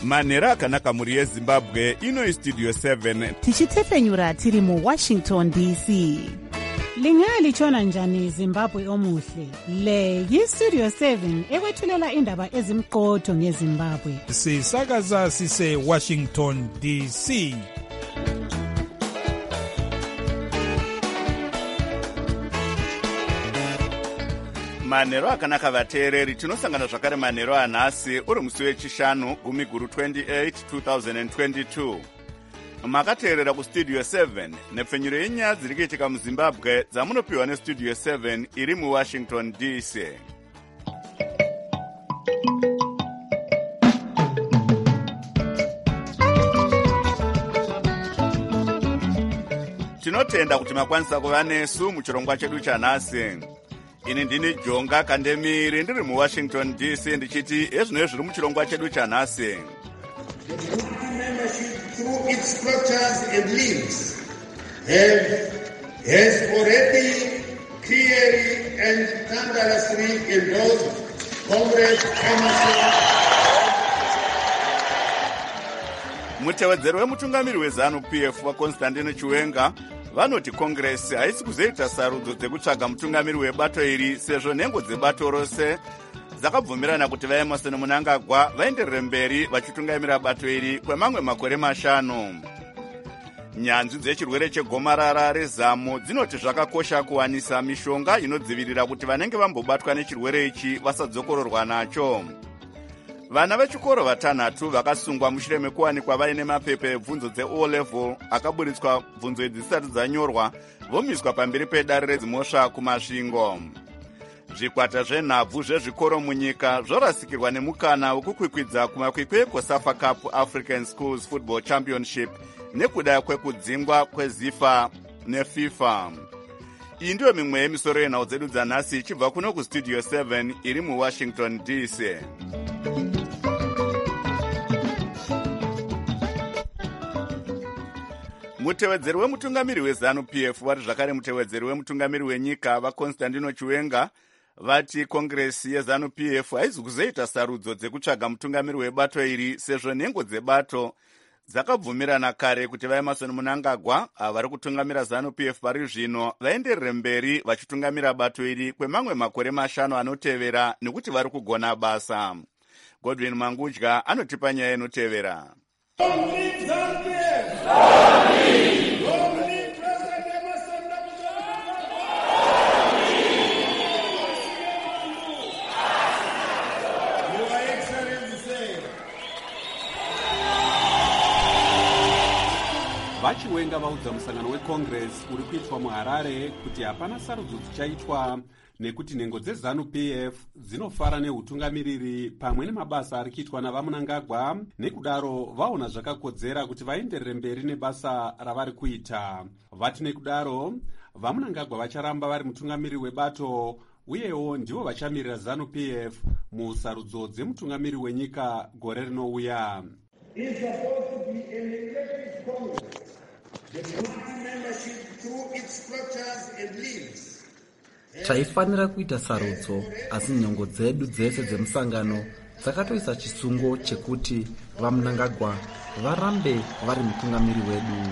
manhero akanaka mhuri yezimbabwe. Ino istudio 7 tichitefenyura tiri muwashington dc. Lingalitshona njani Zimbabwe omuhle? Le yistudio 7 ekwethulela indaba ezimqotho ngeZimbabwe. Sisakaza sise Washington DC. manhero akanaka vateereri, tinosangana zvakare manhero anhasi uri musi wechishanu gumi guru 28 2022. Makateerera kustudio 7 nepfenyuro yenyaya dziri kuitika muzimbabwe dzamunopiwa nestudio 7 iri muwashington dc. Tinotenda kuti makwanisa kuva nesu muchirongwa chedu chanhasi. Ini ndini Jonga Kandemiri ndiri muwashington dc ndichiti ezvino zviri muchirongwa chedu chanhasi. Through its structures and limbs has already clearly and thunderously endorsed Comrade Emerson. Mutevedzeri wemutungamiri weZANU-PF waConstantino Chiwenga vanoti Congress haisi kuzoita sarudzo dzekutsvaga mutungamiri webato iri sezvo nhengo dzebato rose dzakabvumirana kuti vaEmerson Mnangagwa vaenderere mberi vachitungamira bato iri kwemamwe makore 5. Nyanzvi dzechirwere chegomarara reZAMU dzinoti zvakakosha kuwanisa mishonga inodzivirira kuti vanenge vambobatwa nechirwere ichi vasadzokororwa nacho. Vana vechikoro vatanhatu vakasungwa mushure mekuwanikwa vaine mapepa ebvunzo dze-O level akaburitswa bvunzo idzi dzisati dzanyorwa vomiswa pamberi pedare redzimhosva kumasvingo. Zvikwata zvenhabvu zvezvikoro munyika zvorasikirwa nemukana wekukwikwidza kumakwikwi ekoSAFA Cup African Schools Football Championship nekuda kwekudzingwa kweZIFA neFIFA. Iyi ndiyo mimwe yemisoro yenhau dzedu dzanhasi ichibva kuno kustudio 7 iri muwashington dc. Mutevedzeri wemutungamiri weZANU-PF vari zvakare mutevedzeri wemutungamiri wenyika vaConstantino Chiwenga vati Congress yeZANU-PF haizi kuzoita sarudzo dzekutsvaga mutungamiri webato iri sezvo nhengo dzebato dzakabvumirana kare kuti vaEmerson Mnangagwa vari kutungamira ZANU-PF pari zvino vaenderere mberi vachitungamira bato iri kwemamwe makore 5 anotevera nekuti vari kugona basa. Godwin Mangudya anotipa nyaya inotevera. Vachiwenga vaudza musangano weCongress uri kuitwa muHarare kuti hapana sarudzo dzichaitwa nekuti nhengo dzeZANU-PF dzinofara neutungamiriri pamwe nemabasa ari kuitwa navaMnangagwa, nekudaro vaona zvakakodzera kuti vaenderere mberi nebasa ravari kuita. Vati nekudaro vaMnangagwa vacharamba vari mutungamiri webato uyewo ndivo vachamirira ZANU-PF musarudzo dzemutungamiri wenyika gore rinouya. Taifanira kuita sarudzo, asi nhengo dzedu dzese dzemusangano dzakatoisa chisungo chekuti vaMnangagwa varambe vari mutungamiri wedu.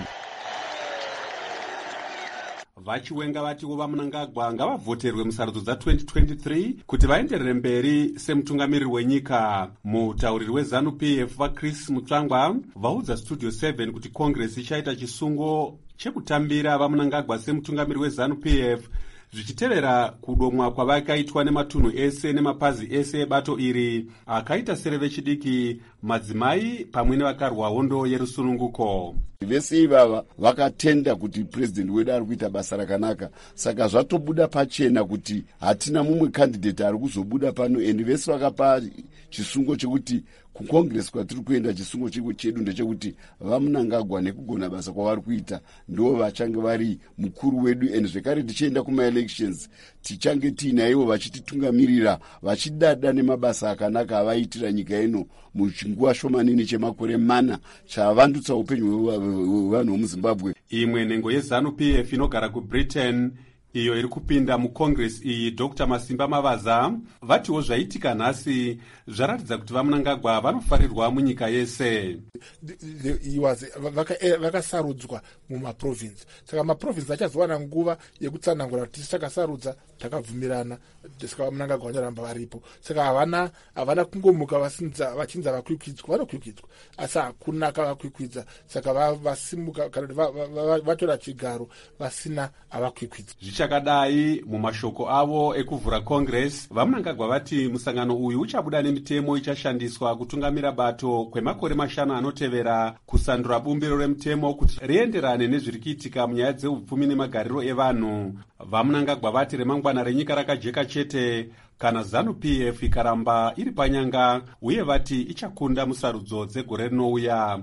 Vachiwenga vatiwo vaMnangagwa ngavavhoterwe musarudzo dza2023 kuti vaenderere mberi semutungamiriri wenyika. Mutauriri weZANU-PF vaChris Mutsvangwa vaudza studio 7 kuti Congress ichaita chisungo chekutambira vaMnangagwa semutungamiri weZANU-PF zvichitevera kudomwa kwavakaitwa nematunhu ese nemapazi ese ebato iri akaita sereve chidiki, madzimai pamwe nevakarwa hondo yerusununguko. Vese ivava vakatenda kuti president wedu ari kuita basa rakanaka, saka zvatobuda pachena kuti hatina mumwe candidate ari kuzobuda pano, and vese vakapa chisungo chekuti kuCongress kwatiri kuenda chisungo chedu ndechekuti vaMnangagwa nekugona basa kwavari kuita ndo vachange vari mukuru wedu, and zvekare tichienda kumaelections tichange tiinaivo vachititungamirira vachidada nemabasa akanaka avaitira nyika ino muchinguva shomanini chemakore 4 chavandutsa upenyu hwevanhu vemuZimbabwe. Imwe nhengo yeZANU-PF inogara kuBritain iyo iri kupinda mucongress iyi Dr. Masimba Mavaza vatiwo zvaitika nhasi zvaratidza kuti vaMnangagwa vanofarirwa munyika yese. Vakasarudzwa mumaprovinsi, saka maprovinsi achazowana nguva yekutsanangura kuti takasarudza, takabvumirana, saka vaMnangagwa vanoramba varipo. Saka havana kungomuka vachinza vakwikwidzwa, vanokwikwidzwa asi hakuna kavakwikkwidza, saka vasimuka kana vatora chigaro vasina avakwikkwidza. Zvichakadai mumashoko avo ekuvhura congress, vaMnangagwa vati musangano uyu uchabuda nemitemo ichashandiswa kutungamira bato kwemakore 5 anotevera, kusandura bumbiro remutemo kuti rienderane nezviri kuitika munyaya dzeupfumi nemagariro evanhu. VaMnangagwa vati remangwana renyika rakajeka chete kana ZANU-PF ikaramba iri panyanga, uye vati ichakunda musarudzo dzegore rinouya.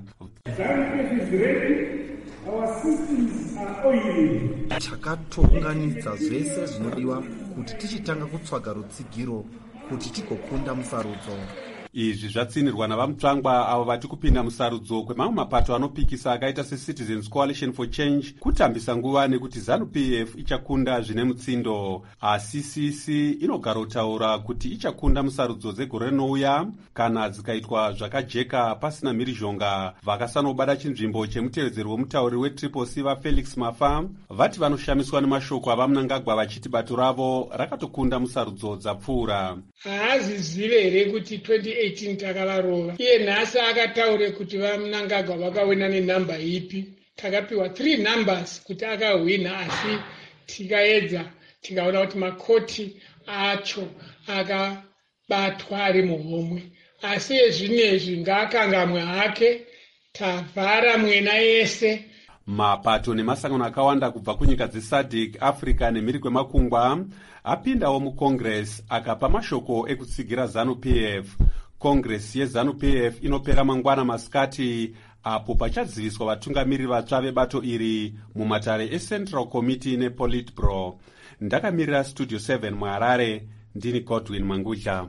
Takatounganidza zvese zvinodiwa kuti tichitanga kutsvaga rutsigiro kuti tigokunda musarudzo. Izvi zvatsinirwa navamutsvangwa avo vati kupinda musarudzo kwemamwe mapato anopikisa akaita seCitizens Coalition for Change kutambisa nguva nekuti ZANU-PF ichakunda zvine mutsindo. Asi CC inogara kutaura kuti ichakunda musarudzo dzegore rinouya kana dzikaitwa zvakajeka pasina mhirizhonga. Vakasanobada chinzvimbo chemutevedzeri wemutauri weTriple-C vaFelix Mafa vati vanoshamiswa nemashoko avaMnangagwa vachiti bato ravo rakatokunda musarudzo dzapfuura. Haazizive here kuti 2018 takavarova. Iye nhasi akataure kuti vaMnangagwa vakawina nenhamba ipi. Takapiwa 3 numbers kuti akahwina, asi tikaedza tikaona kuti makoti acho akabatwa ari muhomwe. Asi ezvinezvi ngaakangamwe hake, tavhara mwena yese. Mapato nemasangano akawanda kubva kunyika dzeSADC, Africa nemhiri kwemakungwa apindawo mucongress akapa mashoko ekutsigira ZANU-PF. Congress yeZANU-PF inopera mangwana masikati apo pachaziviswa vatungamiriri vatsva vebato iri mumatare eCentral Committee nePolitburo. Ndakamirira Studio 7 muHarare, ndini Godwin Mangudla.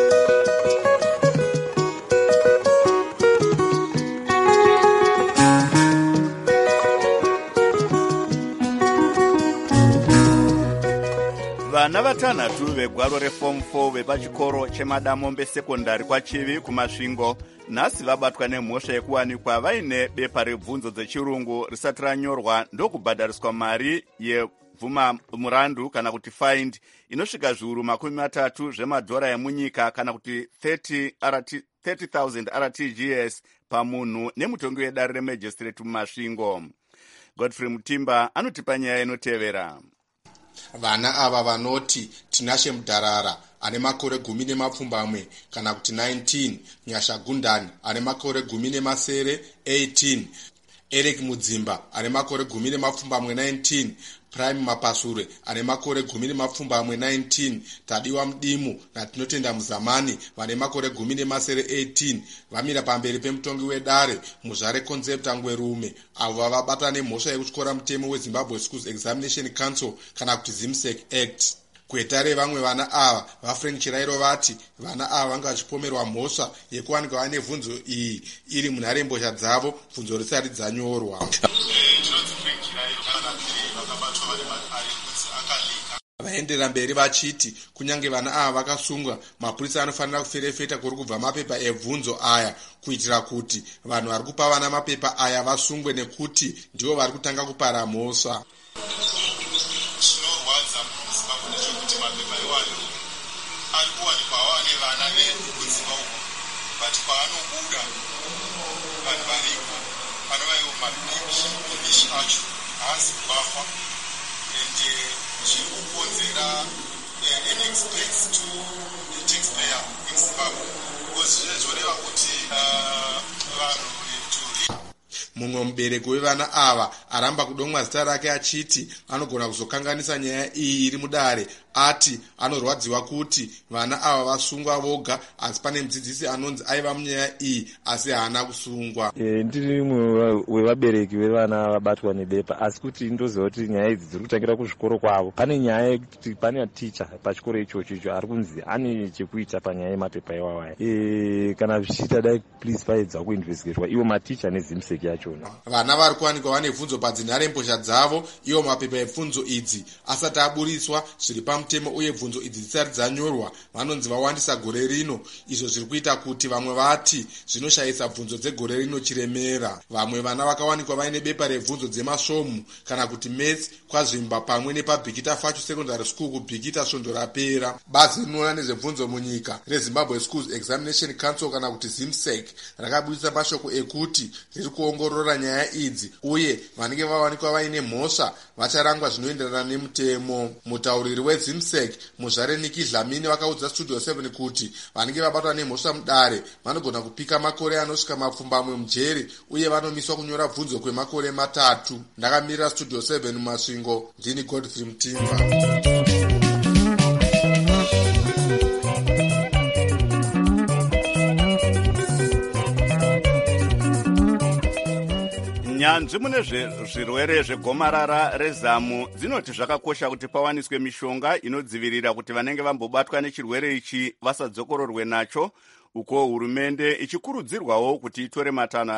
Vana vatanhatu vegwaro reform 4 vepachikoro cheMadamombe sekondari kwaChivi kumasvingo nhasi vabatwa nemhosva yekuwanikwa vaine bepa rebvunzo dzechirungu risati ranyorwa ndokubhadhariswa mari yebvuma murandu kana kuti find inosvika zviuru 30 zvemadhora emunyika kana kuti 30,000 RTGS pamunhu nemutongi wedare remajistrate mumasvingo. Godfrey Mutimba anotipa nyaya inotevera. Vana ava vanoti Tinashe Mudharara ane makore 10 kana kuti 19, Nyasha Gundani ane makore 10 18, Eric Mudzimba ane makore 10 19, Prime Mapasure ane makore 10 19, Tadiwa Mudimu naTinotenda Muzamani vane makore 10 18 vamira pamberi pemutongi wedare Muzvare Concept Ngwerume avo vabatwa nemhosva yekutyora mutemo weZimbabwe Schools Examination Council kana kuti ZIMSEC Act. Kwetare vamwe vana ava vaFrank Chirairo vati vana ava vanga vachipomerwa mhosva yekuwanikwa vane bvunzo iyi iri munharembozha dzavo bvunzo risati dzanyorwa. Vaendera mberi vachiti kunyange vana ava vakasungwa, mapurisa anofanira kuferefeta kuri kubva mapepa ebvunzo aya kuitira kuti vanhu vari kupa vana mapepa aya vasungwe nekuti ndivo vari kutanga kupara mhosva. Mumwe mubereki wevana ava aramba kudomwa zita rake achiti anogona kuzokanganisa nyaya iyi iri mudare ati anorwadziwa kuti vana ava vasungwa voga, asi pane mudzidzisi anonzi aiva munyaya iyi asi haana kusungwa. Ndiri mumwe wevabereki vevana vabatwa nebepa, asi kuti ndoziva kuti nyaya idzi dziri kutangira kuzvikoro kwavo. Pane nyaya yekuti pane ticha pachikoro ichocho ari kunzi ane chekuita panyaya yemapepa iwawaya. Kana zvichiita dai please paedza kuinvestigatwa ivo maticha nezimseki yachona. Vana vari kuwanikwa vane bvunzo padzinharembozha dzavo iwo mapepa ebvunzo idzi asati aburiswa zviri pamutemo, uye bvunzo idzi dzisati dzanyorwa vanonzi vawandisa gore rino. Izvo zviri kuita kuti vamwe vati zvinoshayisa bvunzo dzegore rino chiremera. Vamwe vana vakawanikwa vaine bepa rebvunzo dzemasvomu kana kuti maths kwazvimba pamwe nepabhikita facho secondary school kubhikita svondo rapera. Bazi rinoona nezvebvunzo munyika reZimbabwe Schools Examination Council kana kuti ZIMSEC rakabudisa mashoko ekuti riri kuongorora nyaya idzi, uye vanenge vawanikwa vaine mhosva vacharangwa zvinoenderana nemutemo. Mutauriri weZIMSEC Muzvare Niki Dlamini vakaudza Studio 7 kuti vanenge vabatwa nemhosva mudare vanogona kupika makore anosvika mapfumbamwe mujeri, uye vanomiswa kunyora bvunzo kwemakore 3. Ndakamirira Studio 7 mumasvingo, ndini Godfrey Mutimba. nyanzvi mune zvirwere zvegomarara rezamu dzinoti zvakakosha kuti pawaniswe mishonga inodzivirira kuti vanenge vambobatwa nechirwere ichi vasadzokororwe nacho, uko hurumende ichikurudzirwawo kuti itore matanho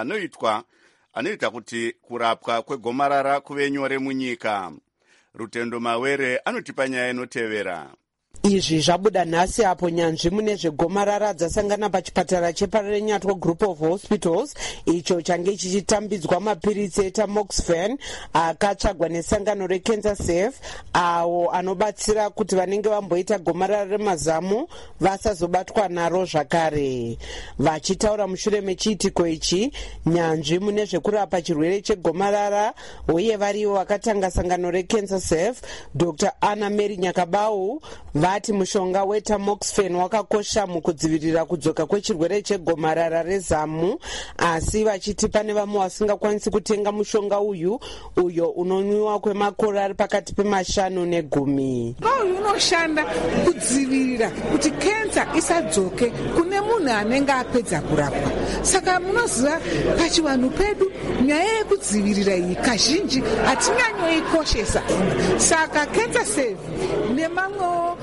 anoita kuti kurapwa kwegomarara kuve nyore munyika. Rutendo Mawere anotipa nyaya inotevera. Izvi zvabuda nhasi apo nyanzvi mune zvegomarara dzasangana pachipatara cheParenyatwa Group of Hospitals icho change chichitambidzwa mapiritsi etamoxifen akatsvagwa nesangano reCancer Safe, awo anobatsira kuti vanenge vamboita gomarara remazamu vasazobatwa naro zvakare. Vachitaura mushure mechiitiko ichi, nyanzvi mune zvekurapa chirwere chegomarara uye variwo vakatanga sangano reCancer Safe, Dr. Anna Mary Nyakabau vati mushonga wetamoxifen wakakosha mukudzivirira kudzoka kwechirwere chegomarara rezamu, asi vachiti pane vamwe vasingakwanisi kutenga mushonga uyo unonwiwa kwemakore ari pakati pe5 ne10. Uyu unoshanda kudzivirira kuti kensa isadzoke kune munhu anenge apedza kurapwa. Saka munoziva pachivanhu pedu nyaya yekudzivirira iyi kazhinji hatinyanyoikoshesa. Saka Cancer Safe nemamwewo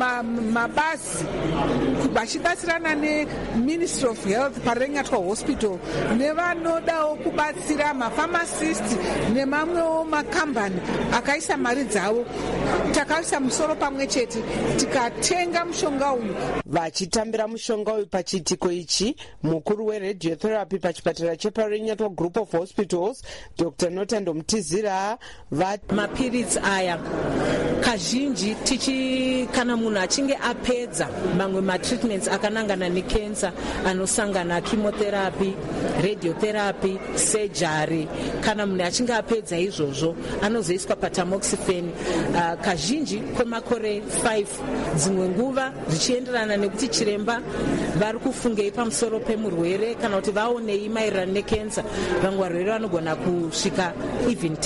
mabazi vachibatsirana neMinistry of Health Parenyatwa Hospital nevanodawo kubatsira mapharmacist nemamwewo makambani akaisa mari dzavo, takaisa musoro pamwe chete tikatenga mushonga uyu. Vachitambira mushonga uyu pachiitiko ichi, mukuru weradiotherapy pachipatara cheParenyatwa Group of Hospitals Dr. Notando Mutizira vati mapiritsi aya kazhinji kana munhu achinge apedza mamwe matreatments akanangana nekensa anosangana chemotherapy, radiotherapy, surgery, kana munhu achinge apedza izvozvo anozoiswa patamoxifen kazhinji kwemakore 5, dzimwe nguva zvichienderana nekuti chiremba vari kufungei pamusoro pemurwere kana kuti vaonei maererano nekensa. Vamwe varwere vanogona kusvika even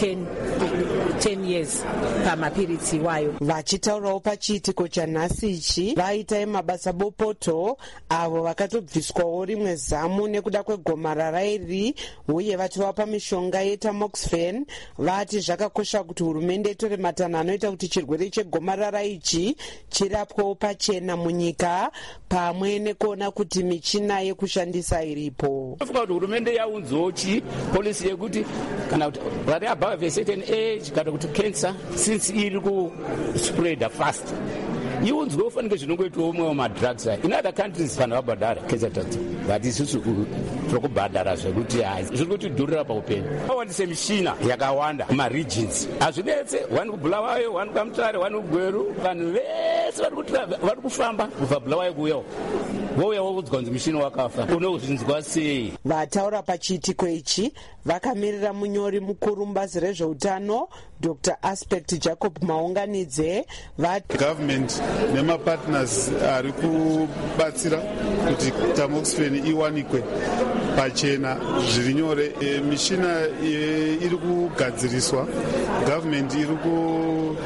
10 years pamapiritsi iwayo. Vachitaurawo pachiitiko chanhasi ichi, vaita mabasa bopoto avo vakatobviswawo rimwe zamu nekuda kwegomarara iri, uye vati vapa mishonga yetamoxifen. Vati zvakakosha kuti hurumende itore matanho anoita kuti chirwere chegomarara ichi chirapwewo pachena munyika, pamwe nekuona kuti michina yekushandisa iripo. Kuti hurumende yaunzwawo polisi yekuti kana kuti vari above a certain age kana kuti cancer since iri kuspread fast, iunzwe ufanike zvinongoitwa umwe wamadrugs aya. In other countries vanhu vabhadhara cancer drugs, but isusu tokubhadhara zvekuti zviri kutidhurira paupenyu. Vawandise mishina yakawanda mumaregions, hazvinetse wani kuBulawayo, wani kuMutare, wani kuGweru, vanhu vese vari kufamba kubva Bulawayo kuuyawo vouya wokudzwa kunzi mushina wakafa, unozvinzwa sei? Vataura pachiitiko ichi vakamirira munyori mukuru mubazi rezveutano Dr. Aspect Jacob Maunganidze vati government nemapartners ari kubatsira kuti tamoxifen iwanikwe pachena zviri nyore. Mishina iri kugadziriswa, government iri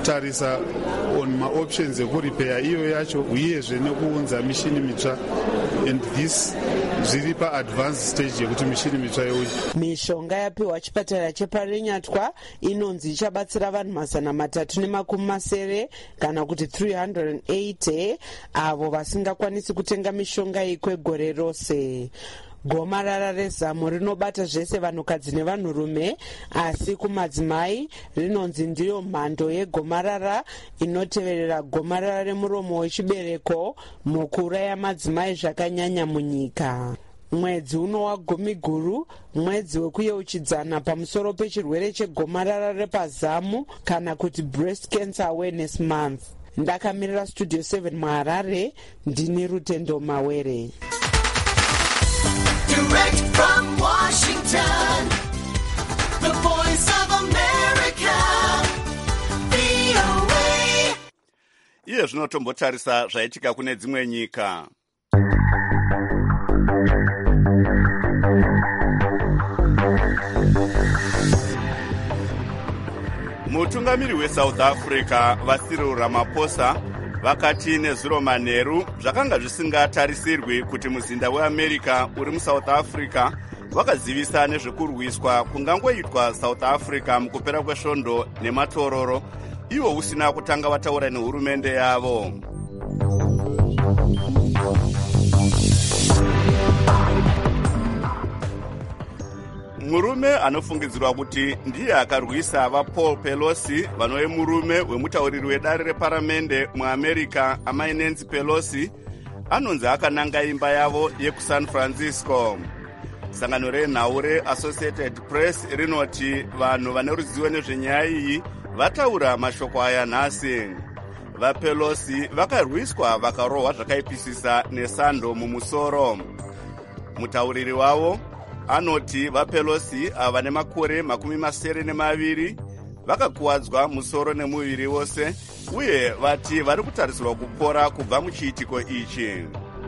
kutarisa on maoptions ekuripeya iyo yacho uyezve nekuunza mishini mitsva, and this zviri paadvanced stage yekuti mishini mitsva youya. Mishonga yapiwa chipatara cheparenyatwa inonzi ichabatsira vanhu 370 kana kuti 380 avo vasingakwanisi kutenga mishonga iyi kwegore rose. Gomarara rezamu rinobata zvese vanhukadzi nevanhurume, asi kumadzimai rinonzi ndiyo mhando yegomarara inoteverera gomarara remuromo wechibereko mukuuraya madzimai zvakanyanya munyika. Mwedzi uno wagumiguru, mwedzi wekuyeuchidzana pamusoro pechirwere chegomarara repazamu kana kuti breast cancer awareness month. Ndakamirira Studio 7 muHarare, ndini Rutendo Mawere. Direct from Washington, the voice of America, VOA. Iye zvinotombotarisa zvaitika kune dzimwe nyika. Mutungamiri weSouth Africa Cyril Ramaphosa vakati nezuro manheru zvakanga zvisingatarisirwi kuti muzinda weAmerica uri muSouth Africa vakazivisa nezvekurwiswa kungangoitwa South Africa mukupera kwesvondo nematororo, ivo usina kutanga vataura nehurumende yavo. Murume anofungidzirwa kuti ndiye akarwisa vaPaul Pelosi, vanove murume wemutauriri wedare reparamende muAmerica amai Nancy Pelosi, anonzi akananga imba yavo yekuSan Francisco. Sangano renhau reAssociated Press rinoti vanhu vane ruzivo nezvenyaya iyi vataura mashoko aya nhasi. VaPelosi vakarwiswa vakarohwa zvakaipisisa nesando mumusoro. Mutauriri wavo anoti vaPelosi ava nemakore 72 vakakuwadzwa musoro nemuviri wose, uye vati vari kutarisirwa kupora kubva muchiitiko ichi.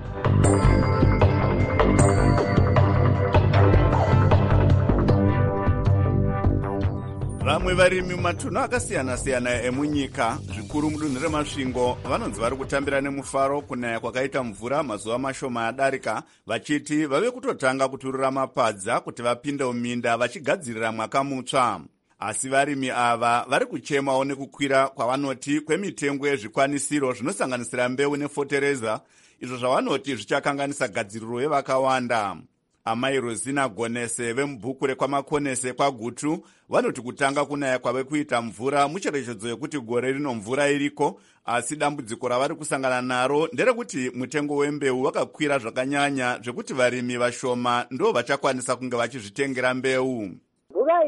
Vamwe varimi mumatunhu akasiyana-siyana emunyika, zvikuru mudunhu remasvingo, vanonzi vari kutambira nemufaro kunaya kwakaita mvura mazuva mashoma adarika, vachiti vave kutotanga kuturura mapadza kuti vapinde muminda vachigadzirira mwaka mutsva. Asi varimi ava vari kuchemawo nekukwira kwavanoti kwemitengo yezvikwanisiro zvinosanganisira mbeu nefotereza, izvo zvavanoti zvichakanganisa gadziriro yevakawanda. Amai Rosina Gonese vemubhuku rekwamakonese kwaGutu vanoti kutanga kunaya kwave kuita mvura mucherechedzo yekuti gore rino mvura iriko, asi dambudziko ravari kusangana naro nderekuti mutengo wembeu wakakwira zvakanyanya zvekuti varimi vashoma ndo vachakwanisa kunge vachizvitengera mbeu. Mvura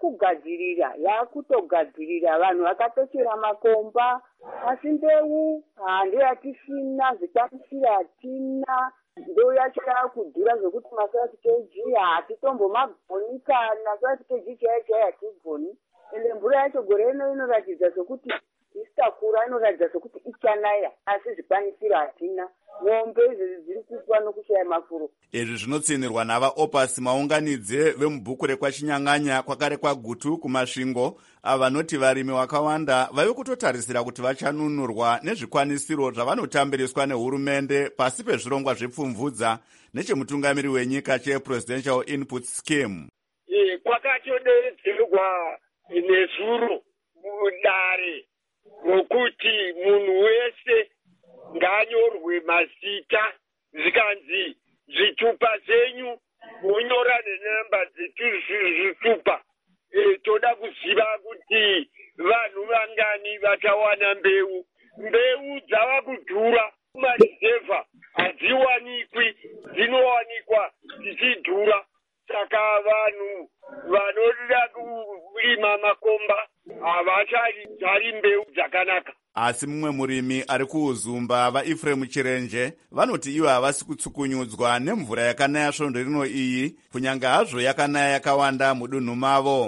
yakutogadzirira vanhu vakatochera makomba, asi mbeu handiyatisina, zvikwanisiro hatina. Mbeu yacho yakudhura zvekuti masati keji hatitombomagoni kana masati keji chaiyo hatigoni. Ende mvura yacho gore ino inoratidza sokuti isitakura, inoratidza sokuti ichanaya, asi zvikwanisiro hatina. Mombe izvi dziri kufa nokushaya mafuro. Izvi zvinotsinirwa navaOpas maunganidze vemubhuku rekwachinyang'anya kwakare kwaGutu kumasvingo, avanoti varimi vakawanda vave kutotarisira kuti vachanunurwa nezvikwanisiro zvavanotambiriswa nehurumende pasi pezvirongwa zvepfumvudza nechemutungamiri wenyika chePresidential Input Scheme. Kwakatodedzerwa nezuro mudare rokuti munhu wese nganyorwe mazita, zvikanzi zvitupa zenyu munyora nenamba zvitupa. Toda kuziva kuti vanhu vangani vachawana mbeu. Mbeu dzava kudhura, marizevha hadziwanikwi, dzinowanikwa dzichidhura. Saka vanhu vanoda kurima makomba havachadzari mbeu dzakanaka. Asi mumwe murimi ari kuuzumba vaEfrem Chirenje vanoti ivo havasi kutsukunyudzwa nemvura yakanaya svondo rino iyi, kunyanga hazvo yakanaya yakawanda mudunhu mavo.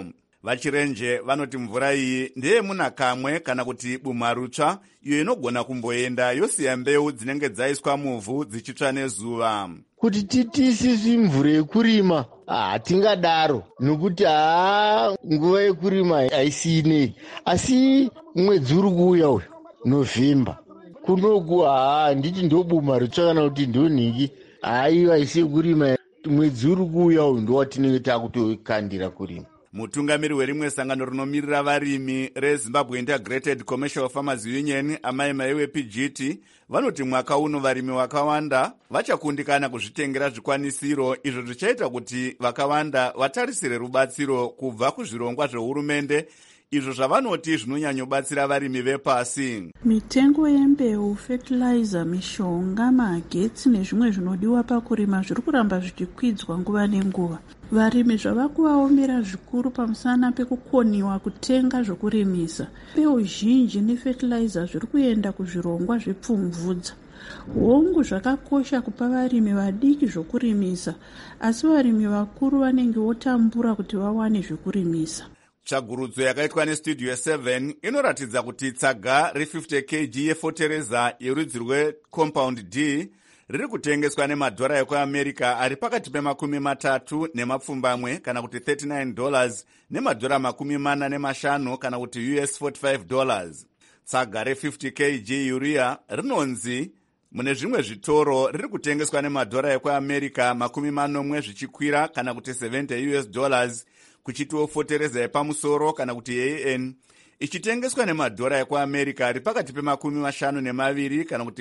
vachirenje vanoti mvura iyi ndeyemuna kamwe kana kuti bumharutsva iyo inogona kumboenda yosiya mbeu dzinenge dzaiswa muvhu dzichitsva nezuva. Kuti tisisi mvura yekurima hatingadaro nokuti nguva yekurima haisiyinei, asi mwedzi uri kuuya uyu Novemba kunoku handiti ndobumharutsva kana kuti ndonhingi, haiwa haisi yekurima. Mwedzi uri kuuya uyu ndowatinenge takutokandira kurima. Mutungamiri werimwe sangano rinomirira varimi reZimbabwe Integrated Commercial Farmers Union amai maiwe PGT vanoti mwaka uno varimi vakawanda vachakundikana kuzvitengera zvikwanisiro, izvo zvichaita kuti vakawanda vatarisire rubatsiro kubva kuzvirongwa zvehurumende, izvo zvavanoti zvinonyanyobatsira varimi vepasi. Mitengo yembeu, fertilizer, mishonga, magetsi nezvimwe zvinodiwa pakurima zviri kuramba zvichikwidzwa nguva nenguva. Varimi zvava kuvaomera zvikuru pamusana pekukoniwa kutenga zvokurimisa. Mbeu zhinji nefertilizer zviri kuenda kuzvirongwa zvepfumvudza. Hongu zvakakosha kupa varimi vadiki zvokurimisa, asi varimi vakuru vanenge votambura kuti vawane zvokurimisa. Tsvagurudzo yakaitwa neStudio 7 inoratidza kuti tsaga re50 kg yefotereza yerudzi rweCompound D riri kutengeswa nemadhora ekuAmerica ari pakati pe30 nemapfumbamwe kana kuti $39 nemadhora 45 kana kuti $45. Tsaga re50 kg urea rinonzi mune zvimwe zvitoro riri kutengeswa nemadhora ekuAmerica 40 zvichikwira kana kuti $70 kuchitiwo fotereza yepamusoro kana kuti AN ichitengeswa nemadhora ekuAmerica ari pakati pe52 kana kuti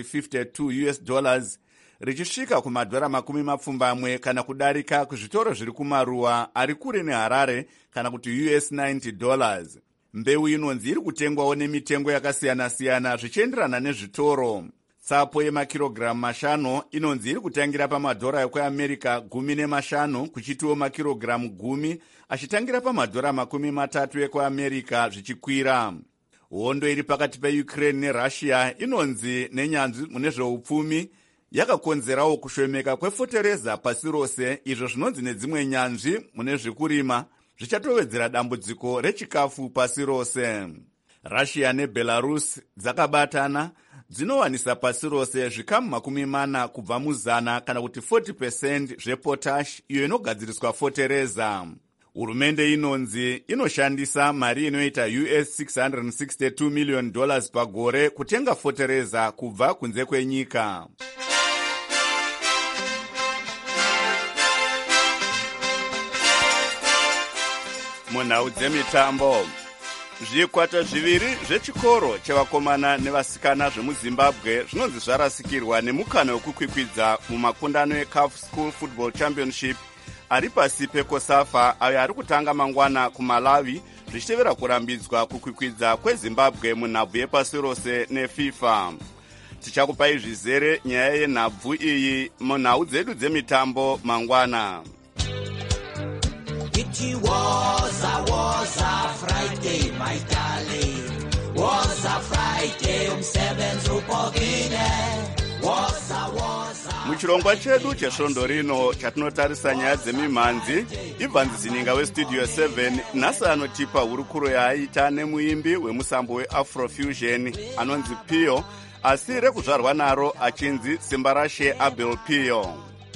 $52 richisvika kumadhora 40 kana kudarika kuzvitoro zviri kumaruwa ari kure neHarare kana kuti $90. Mbeu inonzi iri kutengwawo nemitengo yakasiyana-siyana zvichienderana nezvitoro. Tsapo yemakirogiramu 5 inonzi iri kutangira pamadhora ekuAmerica 15 kuchitiwo makirogiramu 10 achitangira pamadhora 30 ekuAmerica zvichikwira. Hondo iri pakati peUkraine neRussia inonzi nenyanzvi mune zveupfumi yakakonzerawo kushomeka kwefotereza pasi rose, izvo zvinonzi nedzimwe nyanzvi mune zvekurima zvichatovedzera dambudziko rechikafu pasi rose. Russia neBelarus dzakabatana dzinowanisa pasi rose zvikamu 40 kubva muzana kana kuti 40% zvepotash iyo inogadziriswa fotereza. Hurumende inonzi inoshandisa mari inoita $662 million pagore kutenga fotereza kubva kunze kwenyika. Munhau dzemitambo, zvikwata zviviri zvechikoro chevakomana nevasikana zvemuZimbabwe zvinonzi zvarasikirwa nemukana wekukwikwidza mumakundano eCAF School Football Championship ari pasi peCOSAFA ayo ari kutanga mangwana kuMalawi, zvichitevera kurambidzwa kukwikwidza kweZimbabwe munhabvu yepasi rose neFIFA. Tichakupai zvizere nyaya yenhabvu iyi munhau dzedu dzemitambo mangwana. It was a Friday, my darling. Was a Friday, umsebenzi upokile. Muchirongwa chedu chesvondo rino chatinotarisa nyaya dzemimhanzi, Ibvanzi Zininga weStudio 7 nhasi anotipa hurukuro yaaita nemuimbi wemusambo weAfrofusion anonzi Pio, asi rekuzvarwa naro achinzi Simba raShe Abel Pio.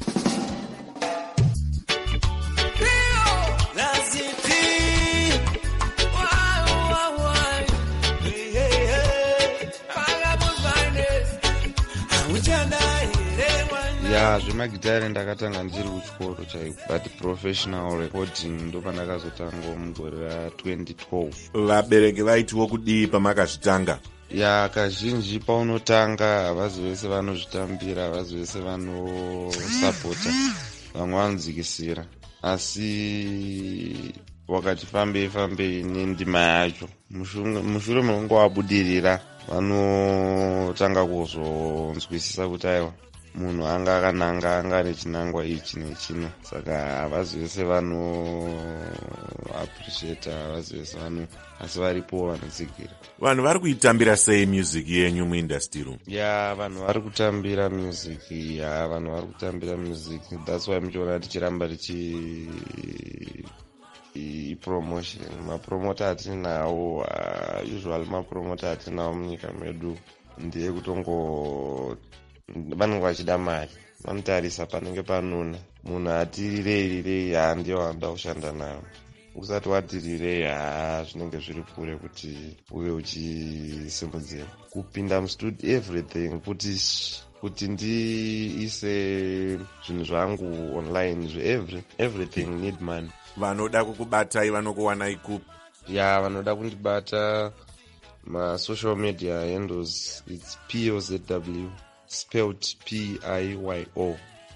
Ya zvemagitari ndakatanga ndiri kuchikoro chaiko, but professional recording ndo pandakazotanga mugore ra2012. Vabereki vaitiwo kudii pamakazvitanga? Ya kazhinji paunotanga havazi vese vanozvitambira, havazi vese vanosapota, vamwe vanodzikisira, asi wakati fambei nendima yacho, mushure munonge wabudirira vanotanga kuzonzwisisa kuti aiwa munhu anga akananga, anga nechinangwa ichi nechino, saka havazi vese vano appreciate, havazi vese vano, asi varipo vanotsigira. Vanhu vari kuitambira sei music yenyu muindastry? Ya vanhu vari kutambira music, ya vanhu vari kutambira music, that's why muchiona tichiramba ipromotion. Mapromota atinawo usual mapromota atinawo munyika medu ndeyekutongo vanenge vachida mari, vanotarisa panenge panuna. Munhu ati rei ndiyo wanoda kushanda nawo. Usati wati rirei zvinenge zviri kure kuti uve uchisimudzira. Kupinda mustudio everything kuti ndiise zvinhu zvangu online everything need money. Vanoda kukubatai vanokuwanai kupi? Vanoda kundibata social media handles, it's POZW spelled PIYOZW.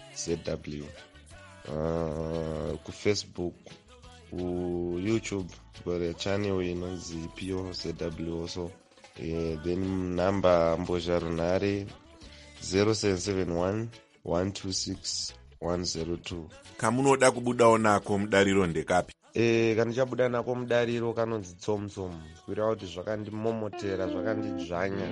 Facebook, YouTube, got a channel inonzi POZW also. Then number mbozharunhare 0771 126 102. Kamunoda kubudawo nako mudariro ndekapi? Kandichabuda nako mudariro kanonzi tsomtsom, kuira kuti zvakandimomotera, zvakandidzvanya.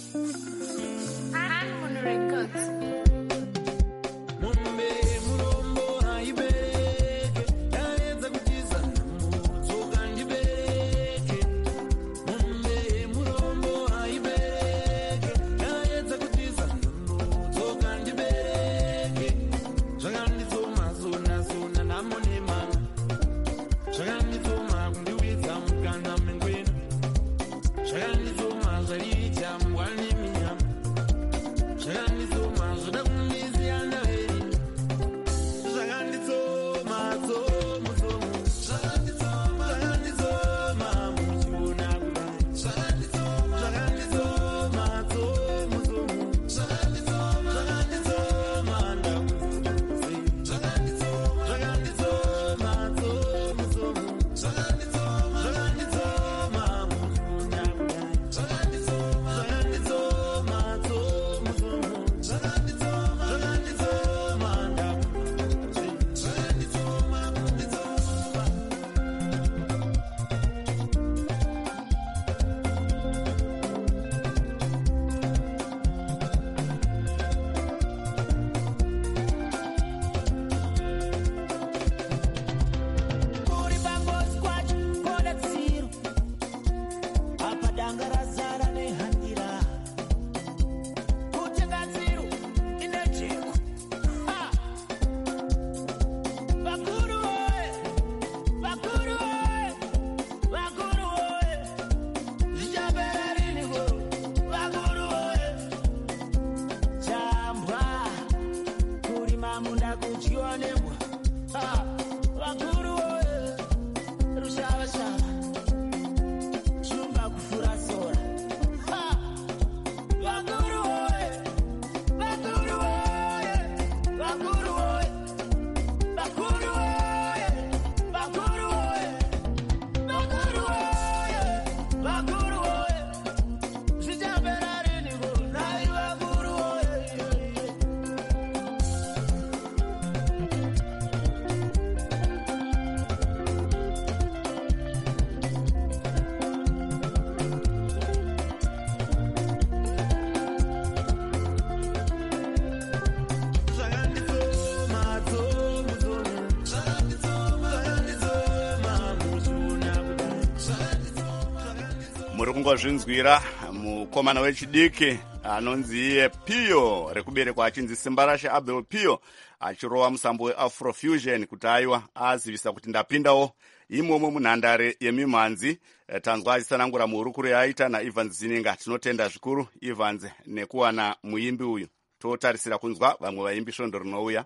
Muri kungozvinzwira mukomana wechidiki anonzi iye Pio, rekuberekwa achinzi Simba Rashe Abdul Pio, achirova musambo weAfrofusion kuti aiwa azivisa kuti ndapindawo imomo munhandare yemimhanzi. Tanzwa achisanangura muhurukuro yaita naEvans Zininga. Tinotenda zvikuru Evans nekuwana muimbi uyu. Totarisira kunzwa vamwe vaimbi svondo rinouya.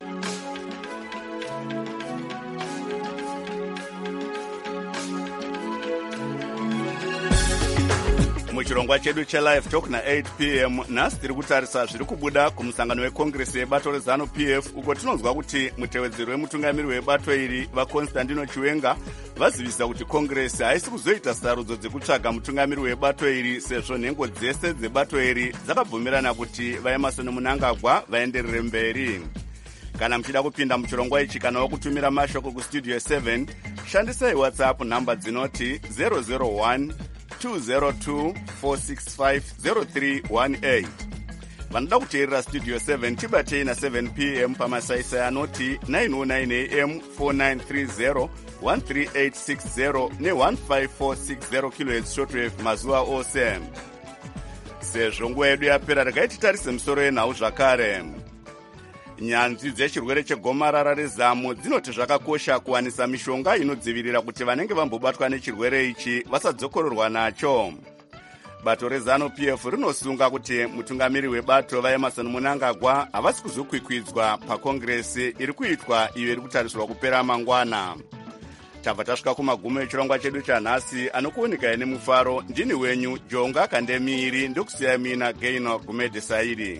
Muchirongwa chedu chelive talk na 8 p.m. nhasi tiri kutarisa zviri kubuda kumusangano wekongresi yebato rezanu PF, uko tinonzwa kuti mutevedzeri wemutungamiri webato iri vaConstantino Chiwenga vazivisa kuti kongresi haisi kuzoita sarudzo dzekutsvaga mutungamiri webato iri sezvo nhengo dzese dzebato iri dzakabvumirana kuti vaEmerson Mnangagwa vaenderere mberi. Kana muchida kupinda muchirongwa ichi kana wakutumira mashoko kustudio 7, shandisai WhatsApp namba dzinoti 001 202 465 0318. vanoda kuteerera studio 7 tibatei na7 p.m. pamasaisai anoti 909 am 4930 13860 ne15460 kHz shortwave mazuva ose. Sezvo nguva yedu yapera, regai titarise misoro yenhau zvakare. Nyanzvi dzechirwere chegomarara rezamu dzinoti zvakakosha kuwanisa mishonga inodzivirira kuti vanenge vambobatwa nechirwere ichi vasadzokororwa nacho. Bato reZANU-PF rinosunga kuti mutungamiri webato vaEmmerson Mnangagwa havasi kuzokwikwidzwa pakongresi iri kuitwa iyo iri kutarisirwa kupera mangwana. Tabva tasvika kumagumo echirongwa chedu chanhasi, anokuonekai nemufaro. Ndini wenyu Jonga Kandemiiri, ndokusiyai mina Gaino Gumede Saidi.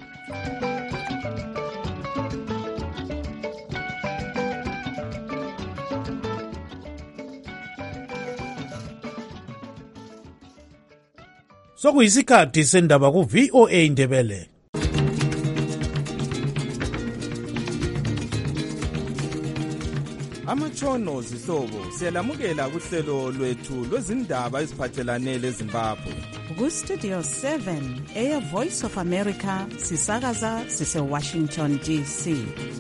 Sokuyisikhathi sendaba ku-VOA Indebele. Amatshono zihlobo siyalamukela kuhlelo lwethu lwezindaba eziphathelane leZimbabwe. Ku-Studio 7 Air Voice of America sisakaza sise-Washington DC.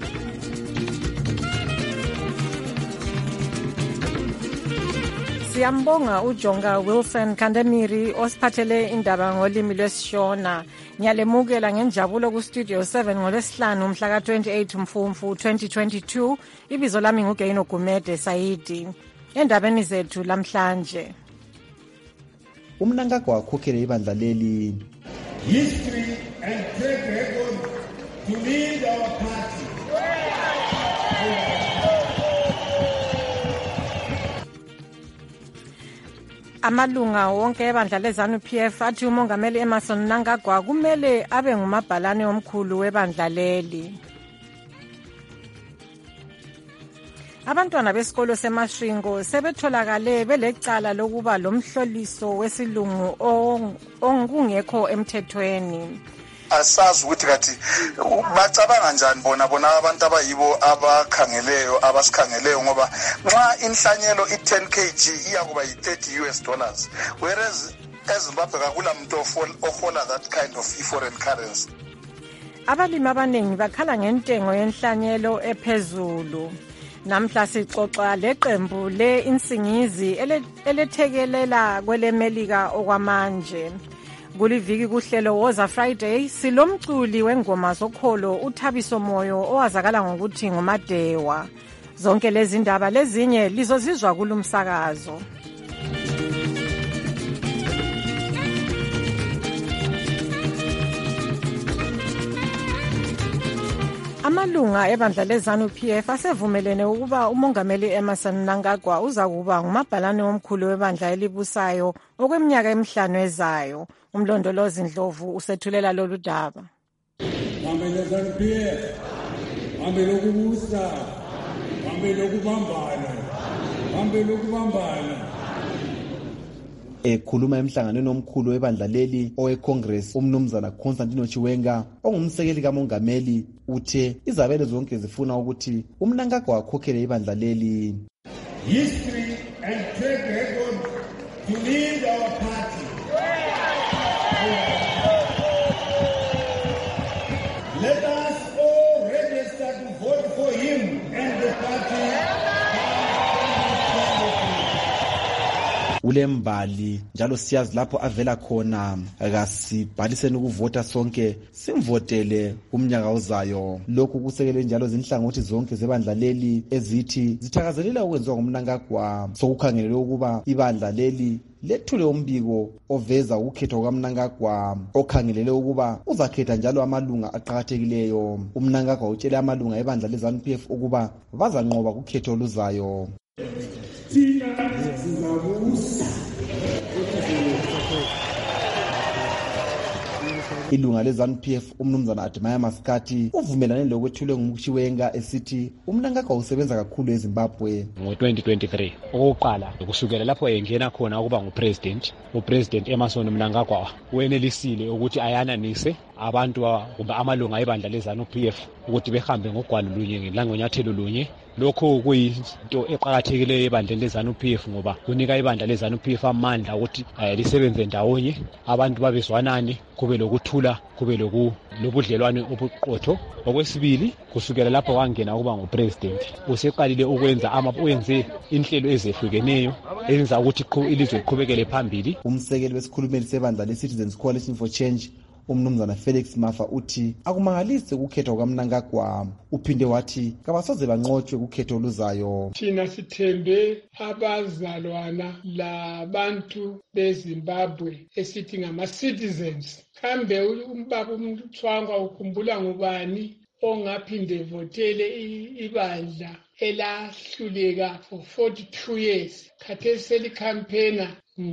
Siyambonga uJonga Wilson Kandemiiri osiphathele indaba ngolimi lwesiShona. Ngiyalemukela ngenjabulo ku-Studio 7 ngolwesihlanu mhla ka-28 Mfumfu 2022. Ibizo lami nguGaino Gumede Saidi. Endabeni zethu lamhlanje. Umnangagwa wakhokhela ibandla leli. History and track record to lead our party. Amalunga wonke ebandla leZANU-PF athi umongameli Emmerson Mnangagwa kumele abe ngumabhalane omkhulu webandla leli. Abantwana besikolo seMashingo sebetholakale belecala lokuba lomhloliso wesilungu ongekho emthethweni. Asazi ukuthi kathi bacabanga njani bona abantu abayibo abasikhangeleyo ngoba nxa inhlanyelo i10 kg iyakuba yi$30 whereas eZimbabwe akula muntu ohola that kind of foreign currency. Abalimi abaningi bakhala ngentengo yenhlanyelo ephezulu. Namhla sixoxa leqembu le-insingizi elethekelela kwelemelika okwamanje. Kuliviki kuhlelo Woza Friday silomculi wengoma zokholo uThabiso Moyo owazakala ngokuthi nguMadewa. Zonke lezi ndaba lezinye lizozizwa kulumsakazo. Amalunga ebandla leZANU-PF asevumelene ukuba umongameli Emmerson Mnangagwa uzakuba ngumabhalane omkhulu webandla elibusayo okweminyaka emihlanu ezayo. Umlondolozi Ndlovu usethulela lolu daba. Hambe leZANU-PF, hambe lokubusa, hambe lokubambana. Ekhuluma emhlanganweni omkhulu webandla leli oweCongress, umnumzana Constantino Chiwenga ongumsekeli kamongameli uthe izabelo zonke zifuna ukuthi uMnangagwa wakhokhele ibandla leli. History and track record to lead our party. Let us all register to vote for him and the party. Ulembali njalo siyazi lapho avela khona, akasibhaliseni ukuvota sonke simvotele kumnyaka ozayo. Lokhu kusekele njalo zinhlangothi zonke zebandla leli ezithi zithakazelela ukwenziwa nguMnangagwa. Sokukhangelelwe ukuba ibandla leli lethule umbiko oveza ukukhethwa kukaMnangagwa okhangelele ukuba uzakhetha njalo amalunga aqhakathekileyo. uMnangagwa utshele amalunga ebandla leZANU-PF ukuba bazanqoba kukhetho oluzayo. Ilunga leZANU-PF umnumzana Admire Maskati uvumelane lokwethulwe nguChiwenga esithi uMnangagwa usebenza kakhulu eZimbabwe. Ngo-2023 okokuqala kusukela lapho engena khona ukuba uPresident Emmerson Mnangagwa wenelisile ukuthi ayananise abantu kumbe amalunga ebandla leZANU-PF ukuthi behambe ngogwalo lunye langonyathelo lunye. Lokho kuyinto eqakathekileyo ebandleni leZANU-PF ngoba kunika ibandla leZANU-PF amandla ukuthi lisebenze ndawonye, abantu babezwanane, kube lokuthula, kube lobudlelwane obuqotho. Okwesibili, kusukela lapho wangena ukuba ngupresident, useqalile wenze inhlelo ezehlukeneyo enza ukuthi ilizwe liqhubekele phambili. Umsekeli wesikhulumeli sebandla leCitizens Coalition for Change, umnumzana Felix Mafa, uthi akumangalisi ukukhethwa kwaMnangagwa. Uphinde wathi kabasoze banqotshwe kukhetho oluzayo. Thina sithembe abazalwana labantu beZimbabwe esithi ngama-citizens. Kambe umbaba uMthwangwa ukhumbula ngubani ongaphinde votele ibandla elahluleka for 42 years? Khathesi selikhampena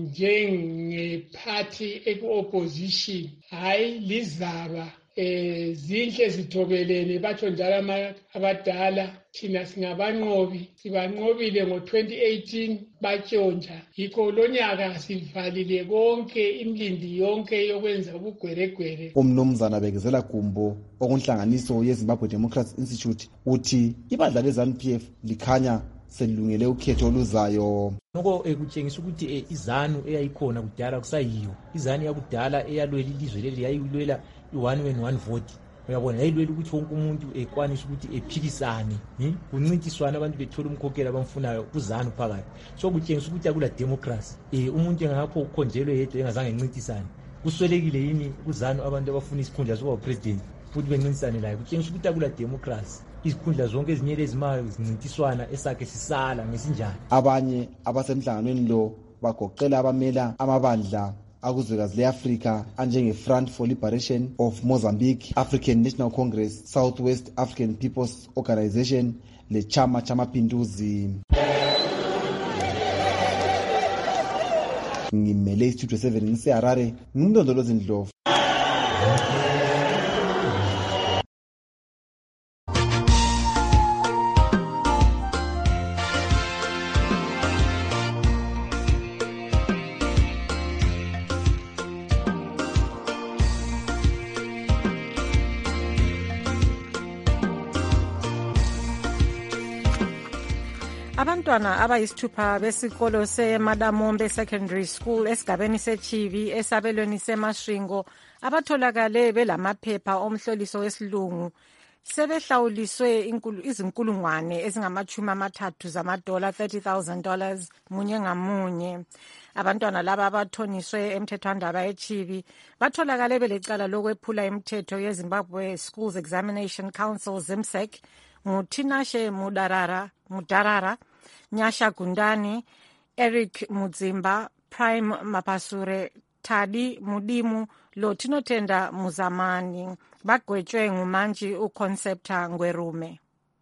njengephathi eku-opposition, hayi lizaba zinhle zithobelene. Batsho njalo abadala, thina singabanqobi, sibanqobile ngo-2018 batshontsha. Yikho lonyaka sivalile konke, imlindi yonke yokwenza ubugweregwere. Umnumzana Bekezela Gumbo okunhlanganiso yeZimbabwe Democracy Institute uthi ibandla leZANU-PF likhanya selilungele ukhetho oluzayo. Noko kutshengisa ukuthi iZANU eyayikhona kudala kusayiyo. iZANU yakudala eyalwela ilizwe leli yayilwela i-one man one vote. Uyabona, yayilwela ukuthi wonke umuntu ekwanisa ukuthi ephikisane, kuncintiswana abantu bethola umkhokheli abamfunayo kuZANU phakathi. So kutshengisa ukuthi akula democracy. Umuntu engapho ukhonjelwe yedwa engazange encintisane. Kuswelekile yini kuZANU abantu abafuna isikhundla sokuba president futhi bencintisane laye? Kutshengisa ukuthi akula democracy. Izikhundla zonke ezinyele ezimayo zincintiswana esakhe sisala ngesinjani. Abanye abasemhlanganweni lo bagoqela abamela amabandla akuzwekazi le-Afrika anjenge-Front for Liberation of Mozambique, African National Congress, Southwest African People's Organization leChama Chamapinduzi. Ngimele iStudio 7 ngiseHarare, ngimndondolozi Ndlovu. Abantwana abayisithupha besikolo seMadamombe Secondary School esigabeni seChivi esabelweni seMasvingo abatholakale belamaphepha omhloliso wesilungu sebehlawuliswe izinkulungwane ezingama-30 zamadola, $30,000 munye ngamunye. Abantwana laba abathoniswe emthethwandaba eChivi batholakale belecala lokwephula imithetho yeZimbabwe Schools Examination Council ZIMSEC nguTinashe Mudarara, Nyasha Gundani, Eric Mudzimba, Prime Mapasure, Tadi Mudimu, Lotinotenda Muzamani bagwetshwe ngumanji uConcepta Ngwerume.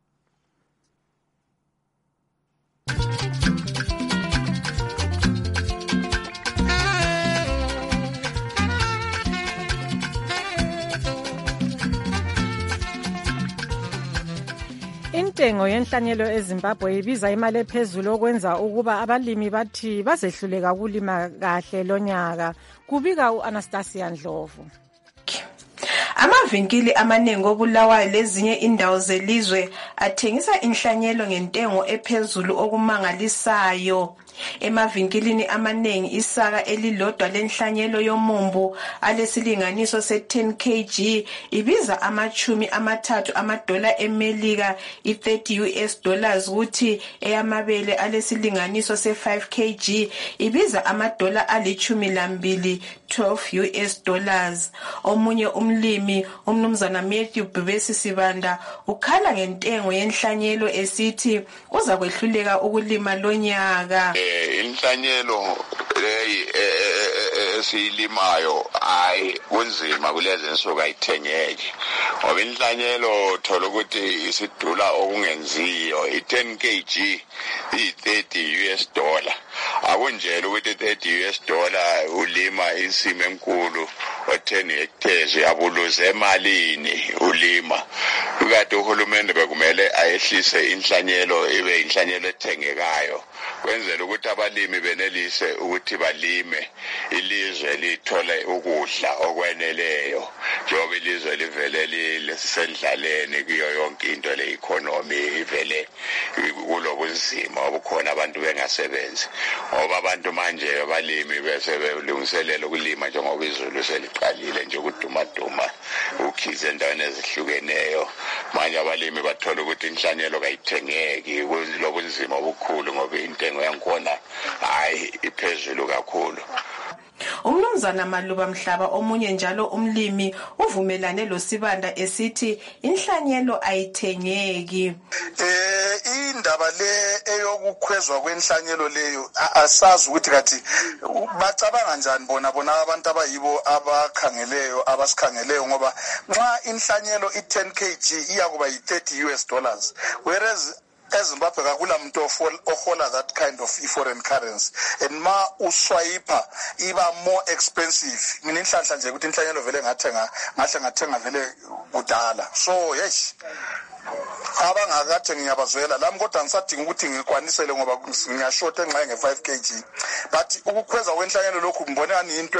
Intengo yenhlanyelo eZimbabwe ibiza imali ephezulu okwenza ukuba abalimi bathi bazehluleka ukulima kahle lonyaka. Kubika uAnastasia Ndlovu. Amavinkili amaningi obulawayo lezinye indawo zelizwe athengisa inhlanyelo ngentengo ephezulu okumangalisayo. Emavinkilini amaningi isaka elilodwa lenhlanyelo yomumbu alesilinganiso se-10 kg ibiza $30 eMelika, $30 kuthi eyamabele alesilinganiso se-5 kg ibiza $12, $12. Omunye umlimi umnumzana Matthew Bubesi Sibanda ukhala ngentengo yenhlanyelo esithi uza kwehluleka ukulima lonyaka. Inhlanyelo esiyilimayo hayi kunzima kulezi nsuku ayithengeki ngoba inhlanyelo thola ukuthi isidula okungenziyo. I-10 kg iyi-$30. akunjela ukuthi $30 ulima insimi enkulu o10 hectares yabuluze emalini ulima. Ukade uhulumende bekumele ayehlise inhlanyelo ibe inhlanyelo ethengekayo kwenzela ukuthi abalimi benelise ukuthi balime ilizwe lithole ukudla okweneleyo njengoba ilizwe livele lisendlaleni kuyo yonke into le economy ivele kulobunzima obukhona abantu bengasebenzi ngoba abantu manje abalimi bese belungiselela ukulima njengoba izulu seliqalile nje ukudumaduma ukhize endaweni ezihlukeneyo. Manje abalimi bathola ukuthi inhlanyelo kayithengeki kulobunzima obukhulu ngoba intengo yakhona hayi iphezulu kakhulu. Umnumzana Maluba Mhlaba omunye njalo umlimi uvumelane loSibanda esithi inhlanyelo ayithengeki. Indaba le eyokukhwezwa kwenhlanyelo leyo asazi ukuthi kathi bacabanga njani bona abantu abayibo abakhangeleyo abasikhangeleyo ngoba nxa inhlanyelo i10 kg iyakuba yi$30 whereas eZimbabwe kakula muntu ohola that kind of foreign currency and ma uswayipa iba more expensive. Mina inhlanhla nje ukuthi inhlanyelo vele ngathenga vele kudala. So yes, abangakathe ngiyabazwela lami kodwa ngisadinga ukuthi ngikwanisele ngoba ngiyashota enxa nge5 kg but ukukhweza kwenhlanyelo lokhu ngibona ngani into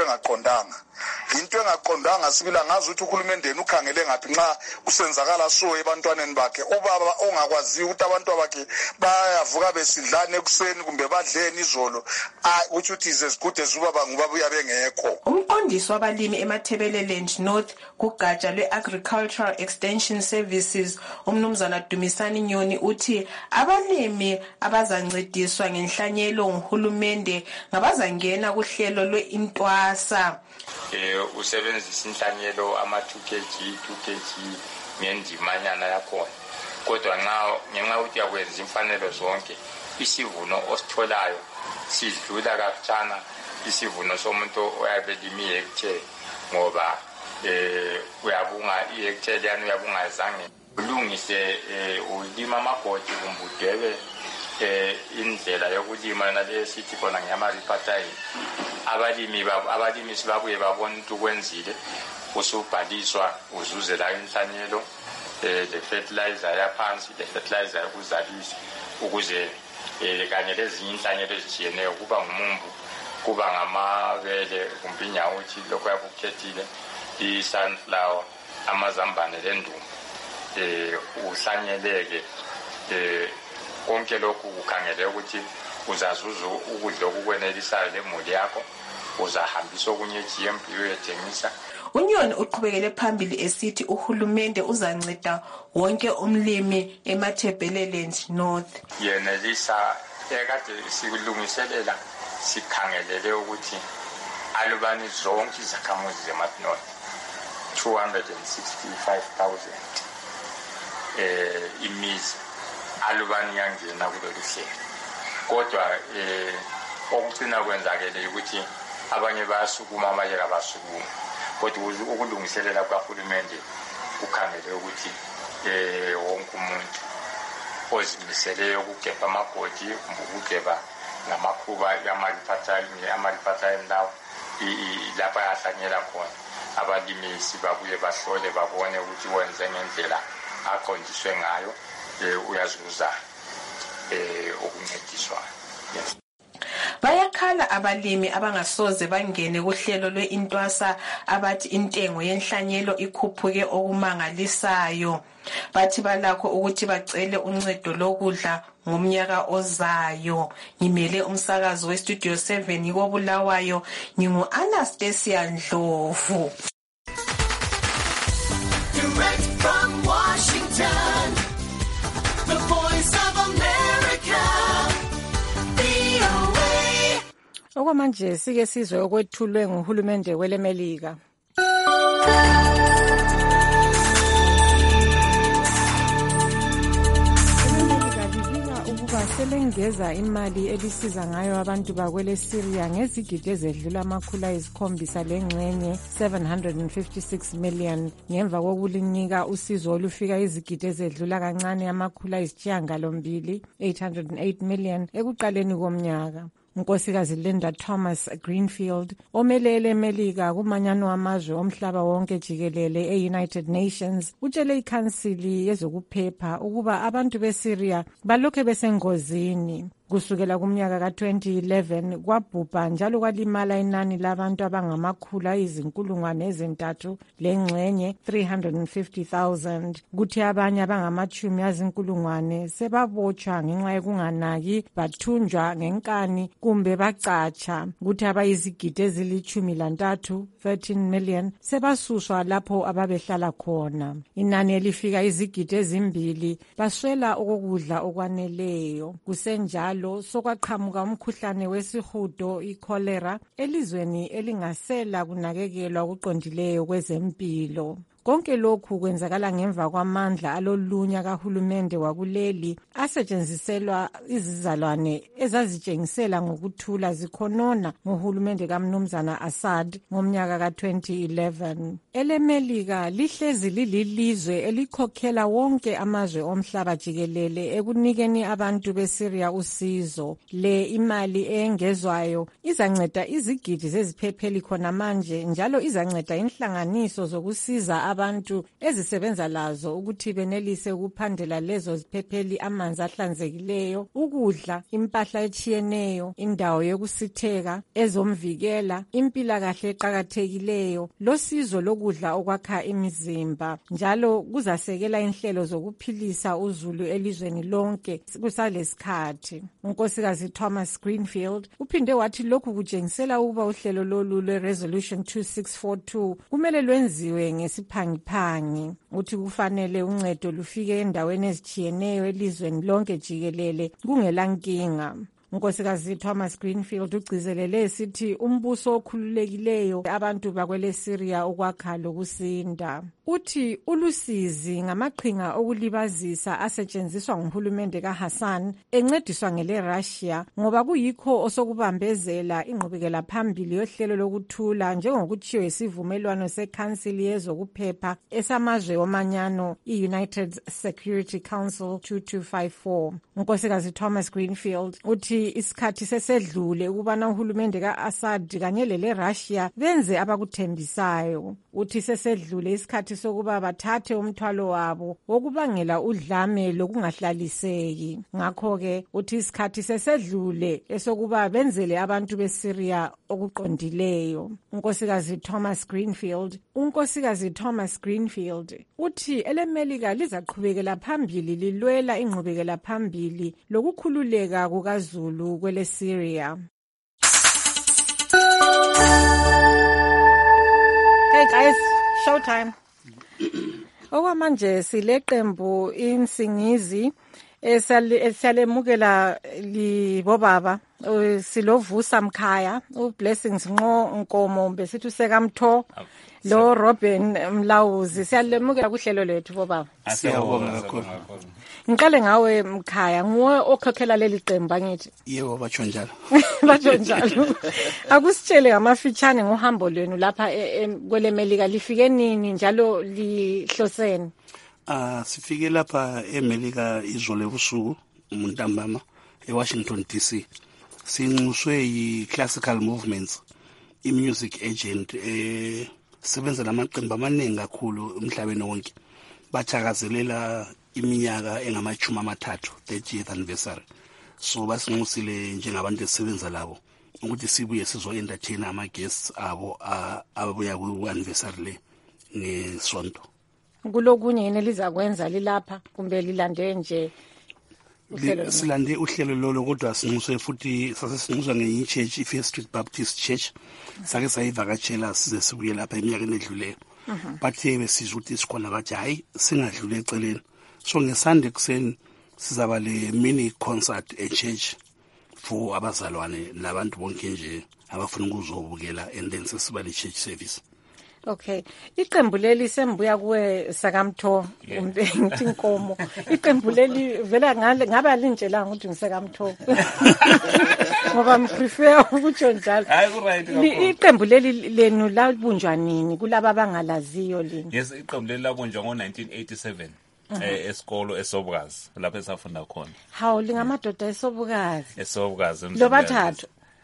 engaqondanga sibila ngazi ukuthi uhulumende ukhangele ngathi nxa usenzakala so ebantwaneni bakhe ubaba ongakwazi ukuthi abantu bakhe bayavuka besidlane ekuseni kumbe badleni izolo which it is as good as ubaba ngubabuya bengekho. Umqondisi wabalimi eMathebeleland North kugatsha lwe-Agricultural Extension Services umnumzana Dumisani Nyoni uthi abalimi abazancediswa ngenhlanyelo nguhulumende ngabazangena kuhlelo lwe-Intwasa. Usebenzisa inhlanyelo ama 2 kg ngendimanyana yakhona kodwa ngenxa ukuthi yakwenza imfanelo zonke isivuno ositholayo sidlula kancane isivuno somuntu oyabelima ihectare ngoba uyabunga ihectare yani uyabungazange ulungise ulima amabhodi kumbudebe indlela yokulima nalesithi khona ngiyama-repartile abalimi sibabuye babona ukuthi ukwenzile usubhaliswa uzuze la inhlanyelo le fertilizer yaphansi le fertilizer yokuzalisa ukuze kanye lezinye inhlanyelo ezitshiyeneyo kuba ngumumbu kuba ngamabele kumbe inyawuthi lokho yakukhethile i-sunflower amazambane lendumba uhlanyeleke konke lokhu kukhangele ukuthi uzazuza ukudla okukwenelisayo lemuli yakho uzahambisa okunye GMP uyethengisa. Unyoni uqhubekele phambili esithi uhulumende uzanceda wonke umlimi eMathebeleland North. Yenelisa ekade sikulungiselela sikhangelele ukuthi alubani zonke izakhamuzi zeMath North 265,000 imizi alubani yangena kulolu hlelo kodwa okucina kwenzakele ukuthi abanye bayasukuma abanye abasukuma kodwa ukulungiselela kahulumende kukhangele ukuthi wonke umuntu ozimiseleyo ukugeba amabhodi ukugeba namakhuba ama-repartile lawo lapha yahlanyela khona abalimi sibabuye bahlole babone ukuthi wenze ngendlela aqondiswe ngayo uyazuza ukuncediswa. Bayakhala abalimi abangasoze bangene kuhlelo lwe-Intwasa abathi intengo yenhlanyelo ikhuphuke okumangalisayo. Bathi balakho ukuthi bacele uncedo lokudla ngomnyaka ozayo. Ngimele umsakazo weStudio 7 koBulawayo ngingu-Anastasia Ndlovu. Direct from Washington, the voice of America. Okwamanje sike sizwe okwethulwe nguhulumende welemelika. Ukuba selengeza imali elisiza ngayo abantu bakwele Syria ngezigidi ezedlula $756 lengxenye 756 million ngemva kokulinika usizo olufika izigidi ezedlula kancane $808 million ekuqaleni komnyaka. unkosikazi Linda Thomas Greenfield omelele eMelika kumanyano amazwe omhlaba wonke jikelele e-United Nations utshele ikhansili yezokuphepha ukuba abantu beSyria balokhe besengozini. Kusukela kumnyaka ka-2011 kwabhubha njalo kwalimala inani labantu abangamakhulu ayizinkulungwane ezintathu lengxenye 350,000 kuthi abanye abangamachumi azinkulungwane sebabotshwa ngenxa yokunganaki bathunjwa ngenkani kumbe bacatsha kuthi abayizigidi ezili-13 13 million sebasuswa lapho ababehlala khona. Inani elifika izigidi ezimbili baswela okokudla okwaneleyo. Kusenjalo sokwaqhamuka umkhuhlane wesihudo ikholera elizweni elingasela kunakekelwa okuqondileyo kwezempilo. Konke lokhu kwenzakala ngemva kwamandla alolunya kahulumende wakuleli asetshenziselwa izizalwane ezazitshengisela ngokuthula zikhonona ngohulumende kaMnumzana Assad ngomnyaka ka-2011. EleMelika lihlezi lililizwe elikhokhela wonke amazwe omhlaba jikelele ekunikeni abantu beSyria usizo. Le imali eyengezwayo izanceda izigidi zeziphepheli khona manje njalo izanceda inhlanganiso zokusiza abantu ezisebenza lazo ukuthi benelise ukuphandela lezo ziphepheli amanzi ahlanzekileyo, ukudla, impahla etshiyeneyo, indawo yokusitheka, ezomvikela, impilakahle eqakathekileyo, losizo lokudla okwakha imizimba. Njalo kuzasekela inhlelo zokuphilisa uzulu elizweni lonke kusalesikhathi. Unkosikazi Thomas Greenfield uphinde wathi lokhu kutshengisela ukuba uhlelo lolu lwe-Resolution 2642 kumele lwenziwe ngesiphangi. Uthi kufanele uncedo lufike endaweni ezitshiyeneyo elizweni lonke jikelele kungelankinga. Unkosikazi Thomas Greenfield ugcizelele esithi umbuso okhululekileyo abantu bakwele Syria ukwakha lokusinda. Uthi ulusizi ngamaqhinga okulibazisa asetshenziswa nguhulumende kaHassan encediswa ngele Russia ngoba kuyikho osokubambezela ingqubekela phambili yohlelo lokuthula njengokutshiwo isivumelwano sekhansili yezokuphepha esamazwe omanyano i-United Security Council 2254. Unkosikazi Thomas Greenfield uthi isikhathi sesedlule ukubana uhulumende ka-Assad kanye lele Russia benze abakuthembisayo. Uthi sesedlule isikhathi sokuba bathathe umthwalo wabo wokubangela udlame lokungahlaliseki. Ngakho-ke uthi isikhathi sesedlule esokuba benzele abantu beSyria okuqondileyo. Unkosikazi Thomas Greenfield uthi eleMelika lizaqhubekela phambili lilwela ingqubekela phambili lokukhululeka kukazulu kwele Syria. Hey guys, showtime. Okwamanje sileqembu insingizi esalemukela libobaba silovusa Mkhaya, uBlessings Nkomo besithi usekamtho lo Robin Mlawuzi. Siyalemukela kuhlelo lethu bobaba. Siyabonga kakhulu. Ngiqale ngawe Mkhaya, nguwe okhokhela leli qembu angithi? Yebo batsho njalo. Batsho njalo. Akusitshele ngamafitshane ngohambo lwenu lapha kweleMelika, lifike nini njalo lihloseni? Sifike lapha eMelika izolo ebusuku untambama eWashington DC. Sinxuswe yi-Classical Movements, i-music agent sebenza lamaqembu amaningi kakhulu emhlabeni wonke. Bathakazelela iminyaka engamachumi amathathu 30th anniversary. So basinxusile njengabantu esisebenza labo ukuthi sibuye sizo-entertain ama-guests abo ababuya ku-anniversary le ngesonto. Kulokunye yini elizakwenza lilapha kumbe lilande nje? Silande uhlelo lolo kodwa sinxuswe futhi sasesinxuswa ngenye ichurch, i-First Street Baptist Church. Sake sayivakatshela size sibuye lapha eminyakeni edluleyo. Bathe besizwa ukuthi sikhona bathi hayi singadlule eceleni. So ngeSunday kuseni sizaba le mini concert e-church for abazalwane labantu bonke nje abafuna ukuzobukela and then sesiba le church service. Okay. Iqembu leli sembuya kuwe sakamtho kumbe ngithi Nkomo. Iqembu leli vela ngaba lintshela ukuthi ngisekamtho. Ngoba ngiprefer ukuthi njalo. Hayi ku right kakhulu. Iqembu leli lenu labunjwa nini kulabo abangalaziyo lini? Yes, iqembu leli labunjwa ngo-1987 esikolo eSobukazi lapho esafunda khona. Hawu lingamadoda eSobukazi. eSobukazi Lo bathathu.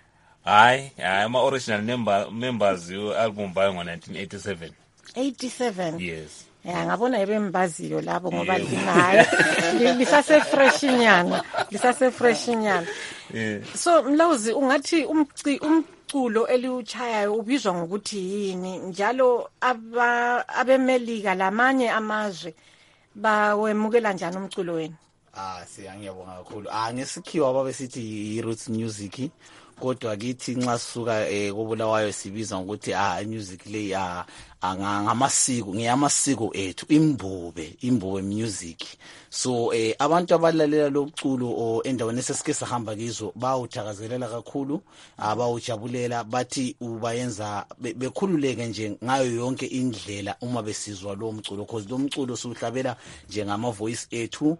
hayi ama-original members i-album bayo ngo-1987. 87. Yes. Ya ngabona ebembaziyo labo ngoba linayo lisasefreshinyana. So Mlawuzi ungathi umculo eliuchayayo ubizwa ngokuthi yini njalo abemelika lamanye amazwe bawemukela njani umculo wenu? Siyangiyabonga kakhulu. Ngesikhiwa ababesithi i-roots music kodwa kithi nxa sisuka koBulawayo sibiza ngokuthi music le ngamasiko ngeyamasiko ethu imbube music. So abantu abalalela loculo endaweni esesike sahamba kizo bawuthakazelela kakhulu abawujabulela bathi ubayenza bekhululeke nje ngayo yonke indlela uma besizwa lo mculo because lo mculo siuhlabela njengama voice ethu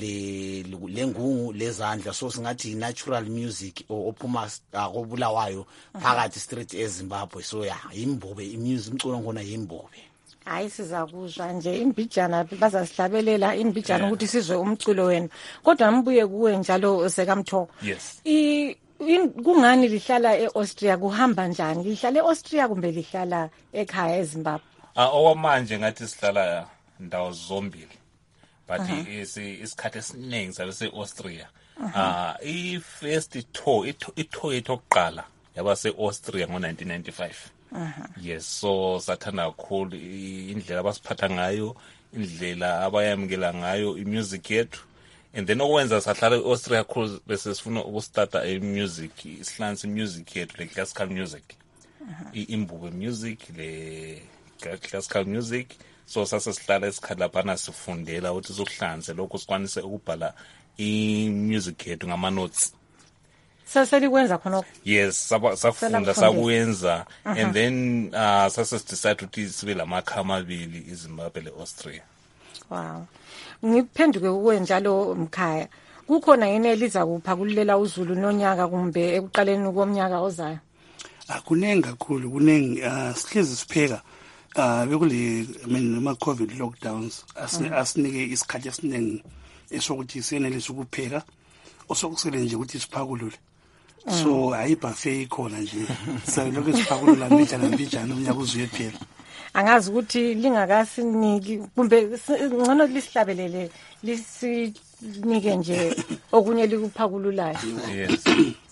lengungu lezandla so singathi natural music ophuma koBulawayo phakathi street eZimbabwe so imbube music umculo ngona yimbube. Hayi sizakuzwa nje imbijana bazasihlabelela imbijana ukuthi sizwe umculo wenu kodwa ngibuye kuwe njalo sekamtho. Yes. Kungani lihlala eAustria kuhamba njani lihlala eAustria kumbe lihlala ekhaya eZimbabwe? Okwamanje ngathi sihlala ndawo zombili but isikhathi esiningi sabe seAustria. I-first tour yokuqala yaba seAustria ngo-1995. Yes, so sathanda kakhulu indlela abasiphatha ngayo, indlela abayamukela ngayo imusic yethu. And then okwenza sahlala eAustria kakhulu bese sifuna ukustarta music, isihlanganisa music yethu le classical music. Imbube music le classical music. So sasa sihlala esikhathi lapha sifundela ukuthi sokuhlanze lokho sikwanise ukubhala imusic yethu ngama notes. Saselikwenza khonokho? Yes, safunda sakuyenza and then sasa decide ukuthi sibe lamakhama amabili iZimbabwe leAustria. Wow. Ngiphenduke kuwe njalo Mkhaya. Kukhona yini eliza kuphakulela uZulu nonyaka kumbe ekuqaleni komnyaka ozayo? Kunengi kakhulu kunengi sihlezi sipheka bekule ama COVID lockdowns asinike isikhathi esiningi esokuthi senelise ukupheka osokusele nje ukuthi siphakulule. So ayibuffet ikhona nje salokho siphakulula mbijana umnyaka uzuye phela. Angazi ukuthi lingakasiniki kumbe ngcono lisihlabelele lisinike nje okunye likuphakululayo. Yes.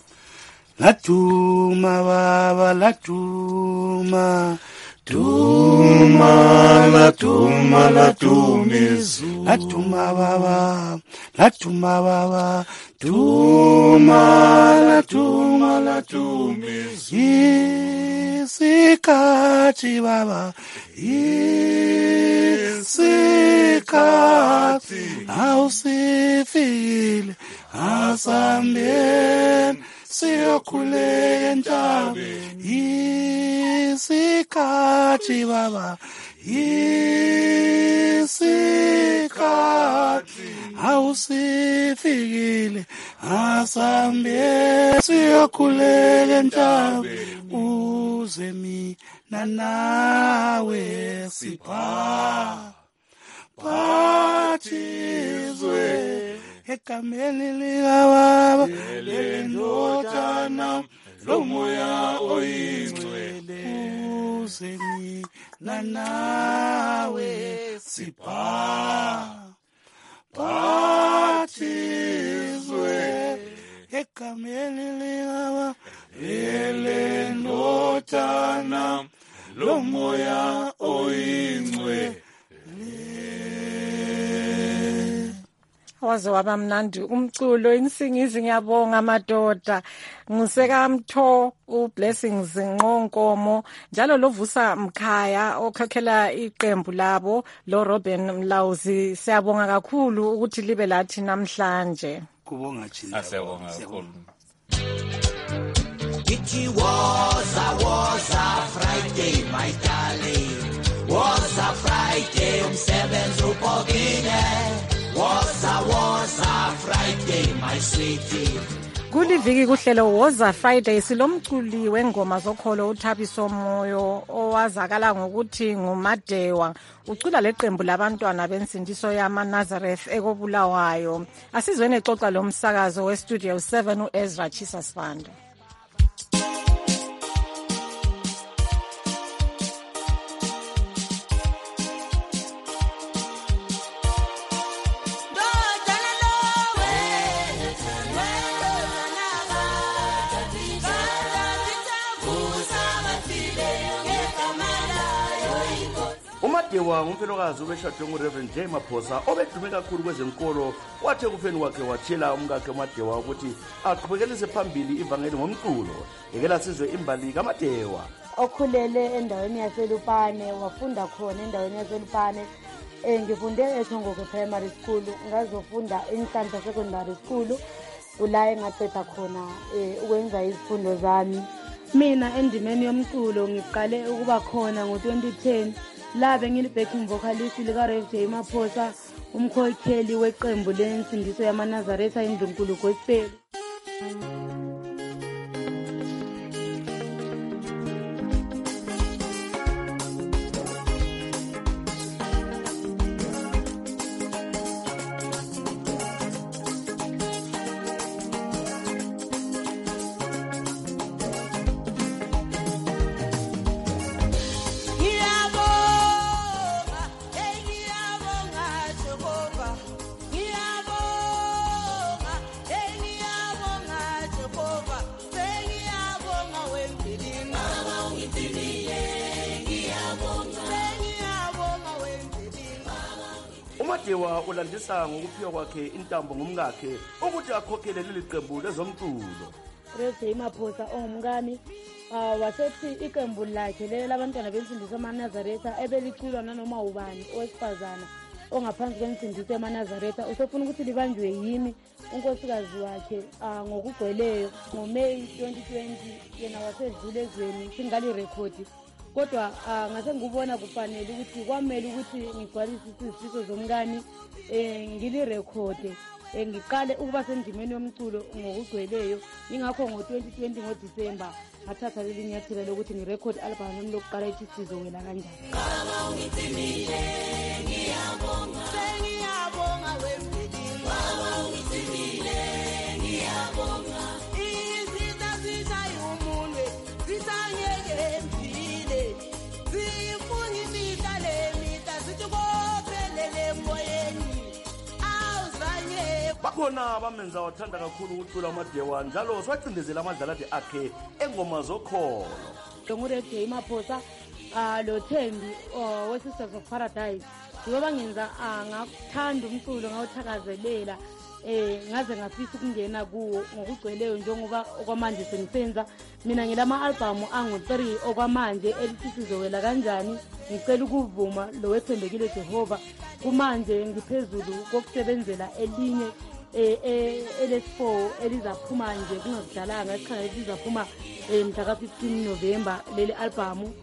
Latuma baba latuma latumizu latuma baba latumizu isikhathi baba isikhathi awusifikile asambeni siyokhuleka entabeni isikhathi baba isikhathi awusifikile asambe siyokhuleka entabeni uze mina nawe siphathizwe ekameni likababa lendodana lomoya oyingcwele uze mina nawe siphathizwe ekameni likababa lendodana lomoya oyingcwele. Waze waba mnandi umculo insingizi ngiyabonga amadoda ngusekamtho uBlessings Nqonkomo njalo lovusa Mkhaya okhakhela iqembu labo lo Robin Mlawuzi siyabonga kakhulu ukuthi libe lathi namhlanje. Kubonga thina. Asiyabonga kakhulu. It was a Friday my darling, was a Friday umsebenzi ubhokile. Was a Friday my sweetie. Kuliviki kuhlelo Woza Friday silomculi wengoma zokholo uThabiso Moyo owazakala ngokuthi nguMadewa ucula leqembu labantwana bensindiso yama Nazareth ekoBulawayo. Asizweni exoxa lomsakazo weStudio 7 uEzra Chisasvanda. uMadewa ngumfelokazi obeshadwe nguReverend J Maphosa obedume kakhulu kwezenkolo. Wathe kufeni kwakhe watshela umkakhe uMadewa ukuthi aqhubelise phambili ivangeli ngomculo. Ekela sizwe imbali kaMadewa. Okhulele endaweni yaseLupane, wafunda khona endaweni yaseLupane. Ngifunde eThongoko Primary School, ngazofunda eNhlanhla Secondary School. Ula ngaqeda khona ukwenza izifundo zami. Mina endimeni yomculo ngiqale ukuba khona ngo-2010 la bengili-backing vocalist lika-Rev J Maphosa, umkhokheli weqembu lensindiso yamaNazaretha iNdlunkulu Gospel. uMadewa ulandisa ngokuphiwa kwakhe intambo ngumkakhe ukuthi akhokhele leli qembu lezomculo. Rev J Maphosa ongumkami wasethi iqembu lakhe leli labantwana bensindiso yamaNazaretha ebeliculwa nanoma ubani owesifazana ongaphansi kwensindiso yamaNazaretha usefuna ukuthi libanjwe yimi unkosikazi wakhe ngokugcweleyo ngoMeyi 2020 yena wasedlula ezweni singalirekhodi. Kodwa ngase ngibona kufanele ukuthi kwamele ukuthi ngigcwalise isifiso zomngani ngilirekhode ngiqale ukuba sendimeni yomculo ngokugcweleyo. Ingakho ngo-2020 ngoDisemba ngathatha leli nyathelo lokuthi ngirekhode album yami lokuqala ethi Sizowela Kanjani. Bakhona bamenza wathanda kakhulu ukucula uMadewa njalo swacindezela amadlalade akhe engoma zokholo. NguRev J Maphosa lo Thembi weSisters of Paradise ngoba ngenza ngakuthanda umculo ngawuthakazelela ngaze ngafisa ukungena kuwo ngokugcweleyo njengoba okwamanje sengisenza mina ngilama album angu-3 okwamanje elithi Sizowela Kanjani. Ngicela ukuvuma lo wethembekile Jehova kumanje ngiphezulu kokusebenzela elinye LS4 elizaphuma nje kungakudalanga isikhathi elizaphuma mhla ka-15 November leli album.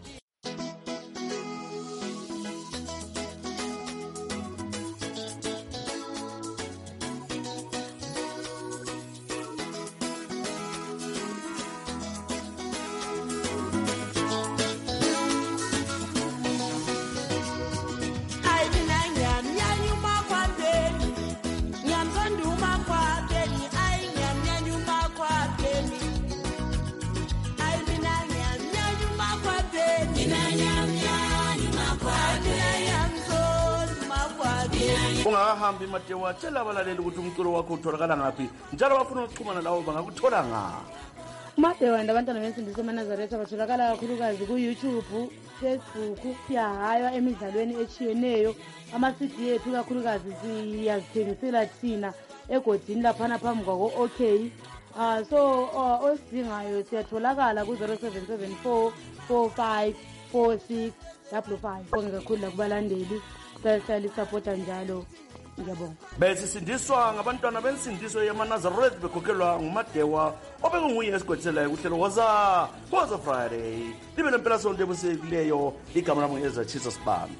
Ungakahambi Madewa, tshela abalaleli ukuthi umculo wakho utholakala ngaphi njalo bafuna ukuxhumana lawo bangakuthola ngaphi. uMadewa ndabantwana bensindiso yamaNazaretha batholakala kakhulukazi ku-YouTube, Facebook, siyahaywa emidlalweni etshiyeneyo. Ama-CD ethu kakhulukazi siyazithengisela thina egodini laphana phambi kwako-OK. So osidingayo siyatholakala ku-0774 45 46 5. Bonke kakhulu lakubalandeli sihlala isapota njalo. Ngiyabonga. Besisindiswa ngabantwana bensindiso yamaNazaretha bekhokhelwa nguMadewa obengunguye esigwetselayo kuhlelo Woza Friday. Libe nempela sonto ebusekileyo. Igama lami ngu-Ezra Jesus Bambe.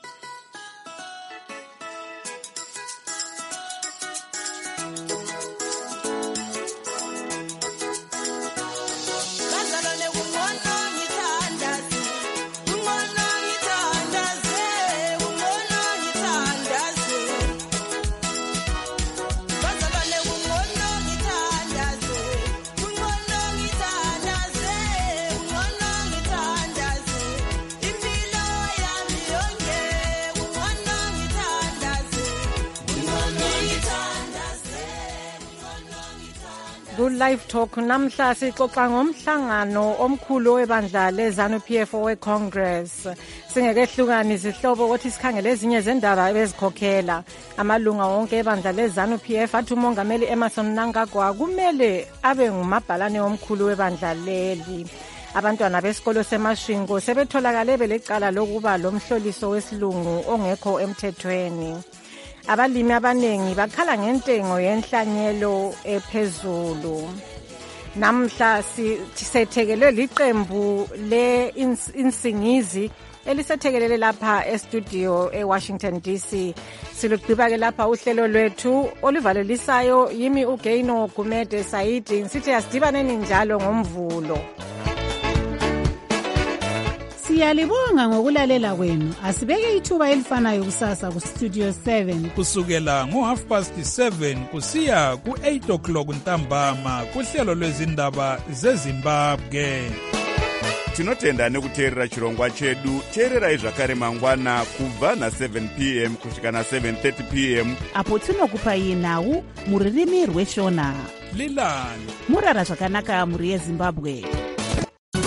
Live Talk namhla sixoxa ngomhlangano omkhulu webandla leZANU-PF we Congress. Singekehlukani izihlobo ukuthi sikhangele ezinye zendaba ebezikhokhela. Amalunga wonke ebandla leZANU-PF athi umongameli Emmerson Mnangagwa kumele abe ngumabhalane omkhulu webandla leli. Abantwana besikolo seMashingo sebetholakale belecala lokuba lomhloliso wesilungu ongekho emthethweni. Abalimi abanengi bakhala ngentengo yenhlanyelo ephezulu. Namhla sisethekelwe liqembu le-insingizi elisethekelele lapha e-studio e-Washington DC. Silugqiba-ke lapha uhlelo lwethu oluvalelisayo yimi uGeino Gumede Saidi. Sithi asidibaneni njalo ngomvulo. Siyalibonga ngokulalela kwenu. Asibeke ithuba elifanayo kusasa ku-Studio 7 kusukela ngo-7:30 kusiya ku-8 o'clock ntambama kuhlelo lwezindaba zeZimbabwe. Tinotenda nekuteerera chirongwa chedu. Teererai zvakare mangwana kubva na7 p.m. kusvika na7:30 p.m. apo tinokupai nhau muririmi rweshona. Lilani murara zvakanaka muri yeZimbabwe.